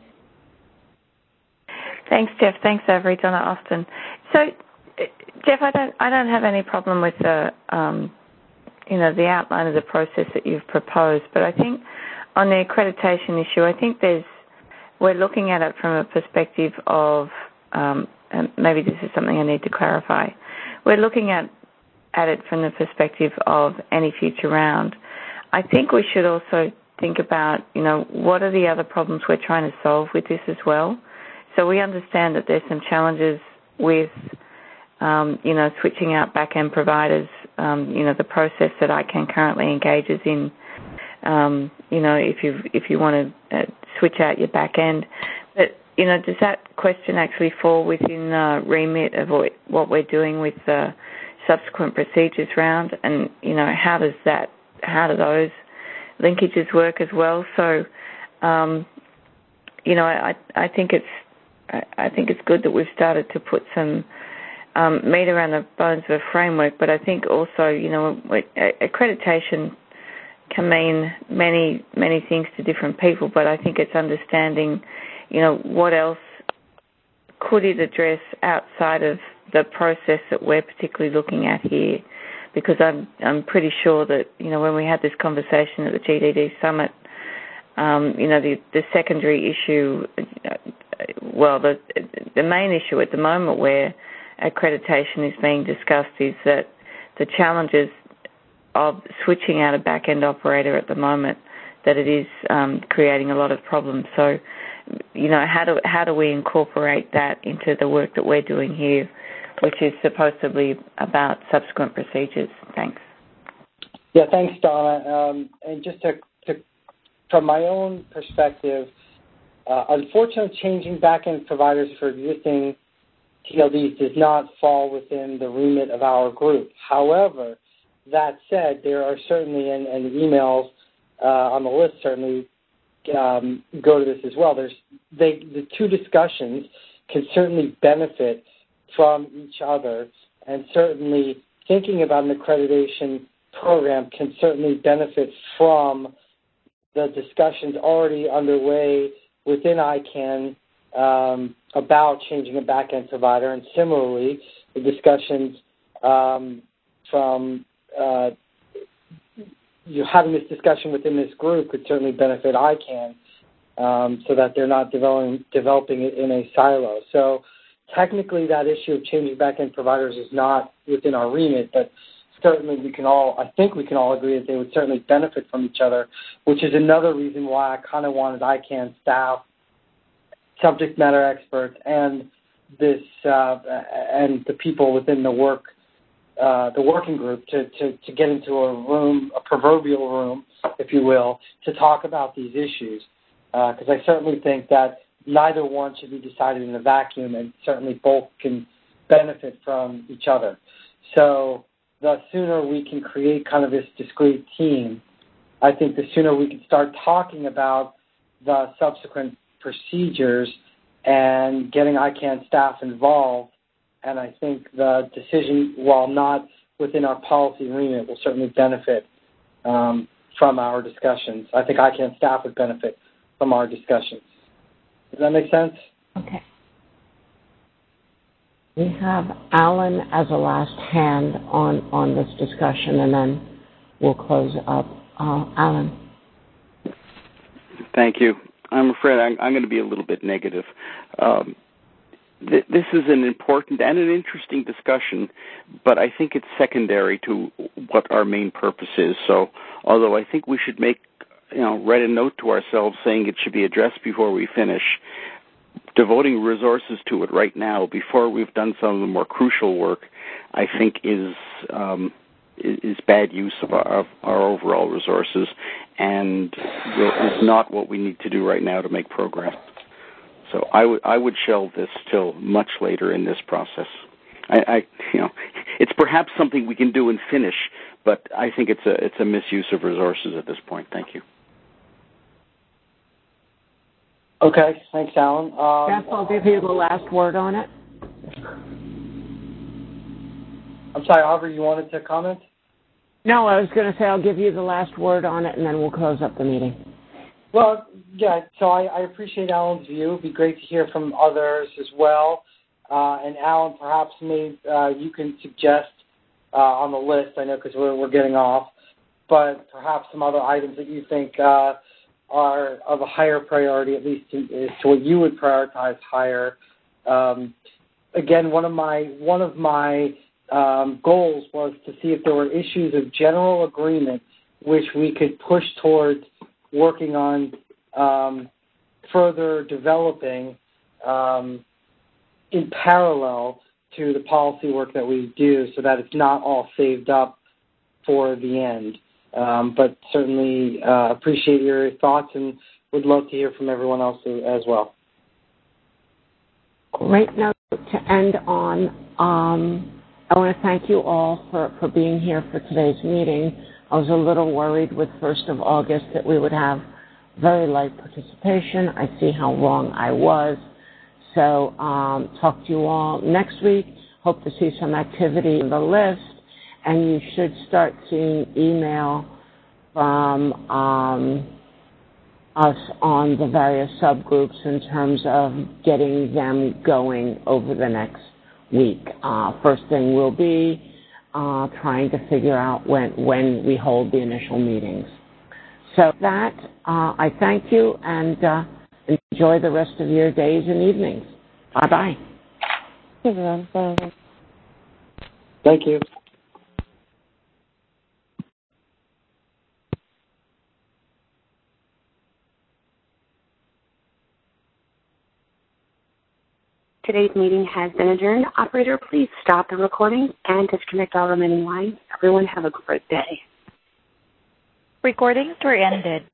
Thanks, Jeff. Thanks, Avery. Donna Austin. So, Jeff, I don't, I don't have any problem with the, um, you know, the outline of the process that you've proposed, but I think on the accreditation issue, I think there's, we're looking at it from a perspective of, um, and maybe this is something I need to clarify. We're looking at, at it from the perspective of any future round. I think we should also think about, you know, what are the other problems we're trying to solve with this as well. So we understand that there's some challenges with, um, you know, switching out back-end providers, um, you know, the process that I CANN currently engages in, um, you know, if you if you want to uh, switch out your back-end. But, you know, does that question actually fall within the remit of what, what we're doing with the subsequent procedures round? And, you know, how does that, how do those linkages work as well? So, um, you know, I, I think it's I, I think it's good that we've started to put some um, meat around the bones of a framework, but I think also, you know, accreditation can mean many, many things to different people, but I think it's understanding, you know, what else could it address outside of the process that we're particularly looking at here. Because I'm I'm pretty sure that, you know, when we had this conversation at the G D D Summit, um, you know, the, the secondary issue, well, the the main issue at the moment where accreditation is being discussed is that the challenges of switching out a back-end operator at the moment, that it is um, creating a lot of problems. So, you know, how do how do we incorporate that into the work that we're doing here, which is supposedly about subsequent procedures? Thanks. Yeah, thanks, Donna. Um, and just to, to, from my own perspective, uh, unfortunately, changing back-end providers for existing T L Ds does not fall within the remit of our group. However, that said, there are certainly, and, and the emails uh, on the list certainly um, go to this as well. There's they, the two discussions can certainly benefit from each other, and certainly thinking about an accreditation program can certainly benefit from the discussions already underway within I CANN um, about changing a back-end provider, and similarly, the discussions um, from uh, you having this discussion within this group could certainly benefit I CANN um, so that they're not developing, developing it in a silo. So technically that issue of changing back-end providers is not within our remit, but certainly we can all, I think we can all agree that they would certainly benefit from each other, which is another reason why I kind of wanted I CANN staff, subject matter experts, and this uh, and the people within the work, uh, the working group to, to, to get into a room, a proverbial room, if you will, to talk about these issues. Because uh, I certainly think that neither one should be decided in a vacuum, and certainly both can benefit from each other. So the sooner we can create kind of this discrete team, I think the sooner we can start talking about the subsequent procedures and getting I CANN staff involved. And I think the decision, while not within our policy remit, will certainly benefit um, from our discussions. I think I CANN staff would benefit from our discussions. Does that make sense? Okay. We have Alan as a last hand on, on this discussion, and then we'll close up. Uh, Alan. Thank you. I'm afraid I'm, I'm going to be a little bit negative. Um, th- this is an important and an interesting discussion, but I think it's secondary to what our main purpose is. So although I think we should make, you know, write a note to ourselves saying it should be addressed before we finish, devoting resources to it right now before we've done some of the more crucial work, I think is um, is bad use of our, of our overall resources, and is not what we need to do right now to make progress. So I would I would shelve this till much later in this process. I, I you know it's perhaps something we can do and finish, but I think it's a it's a misuse of resources at this point. Thank you. Okay, thanks, Alan. Um, Jeff, I'll give you the last word on it. I'm sorry, Aubrey, you wanted to comment? No, I was going to say I'll give you the last word on it, and then we'll close up the meeting. Well, yeah, so I, I appreciate Alan's view. It would be great to hear from others as well. Uh, and Alan, perhaps maybe, uh, you can suggest uh, on the list, I know because we're, we're getting off, but perhaps some other items that you think uh, are of a higher priority, at least to, as to what you would prioritize higher. Um, again, one of my one of my um, goals was to see if there were issues of general agreement which we could push towards working on um, further developing um, in parallel to the policy work that we do, so that it's not all saved up for the end. Um, but certainly uh, appreciate your thoughts and would love to hear from everyone else as well. Great note to end on. Um, I want to thank you all for, for being here for today's meeting. I was a little worried with first of August that we would have very light participation. I see how wrong I was. So um, talk to you all next week. Hope to see some activity in the list. And you should start seeing email from um, us on the various subgroups in terms of getting them going over the next week. Uh, first thing will be uh, trying to figure out when, when we hold the initial meetings. So that, uh, I thank you and uh, enjoy the rest of your days and evenings. Bye-bye. Thank you. Today's meeting has been adjourned. Operator, please stop the recording and disconnect all remaining lines. Everyone have a great day. Recordings were ended.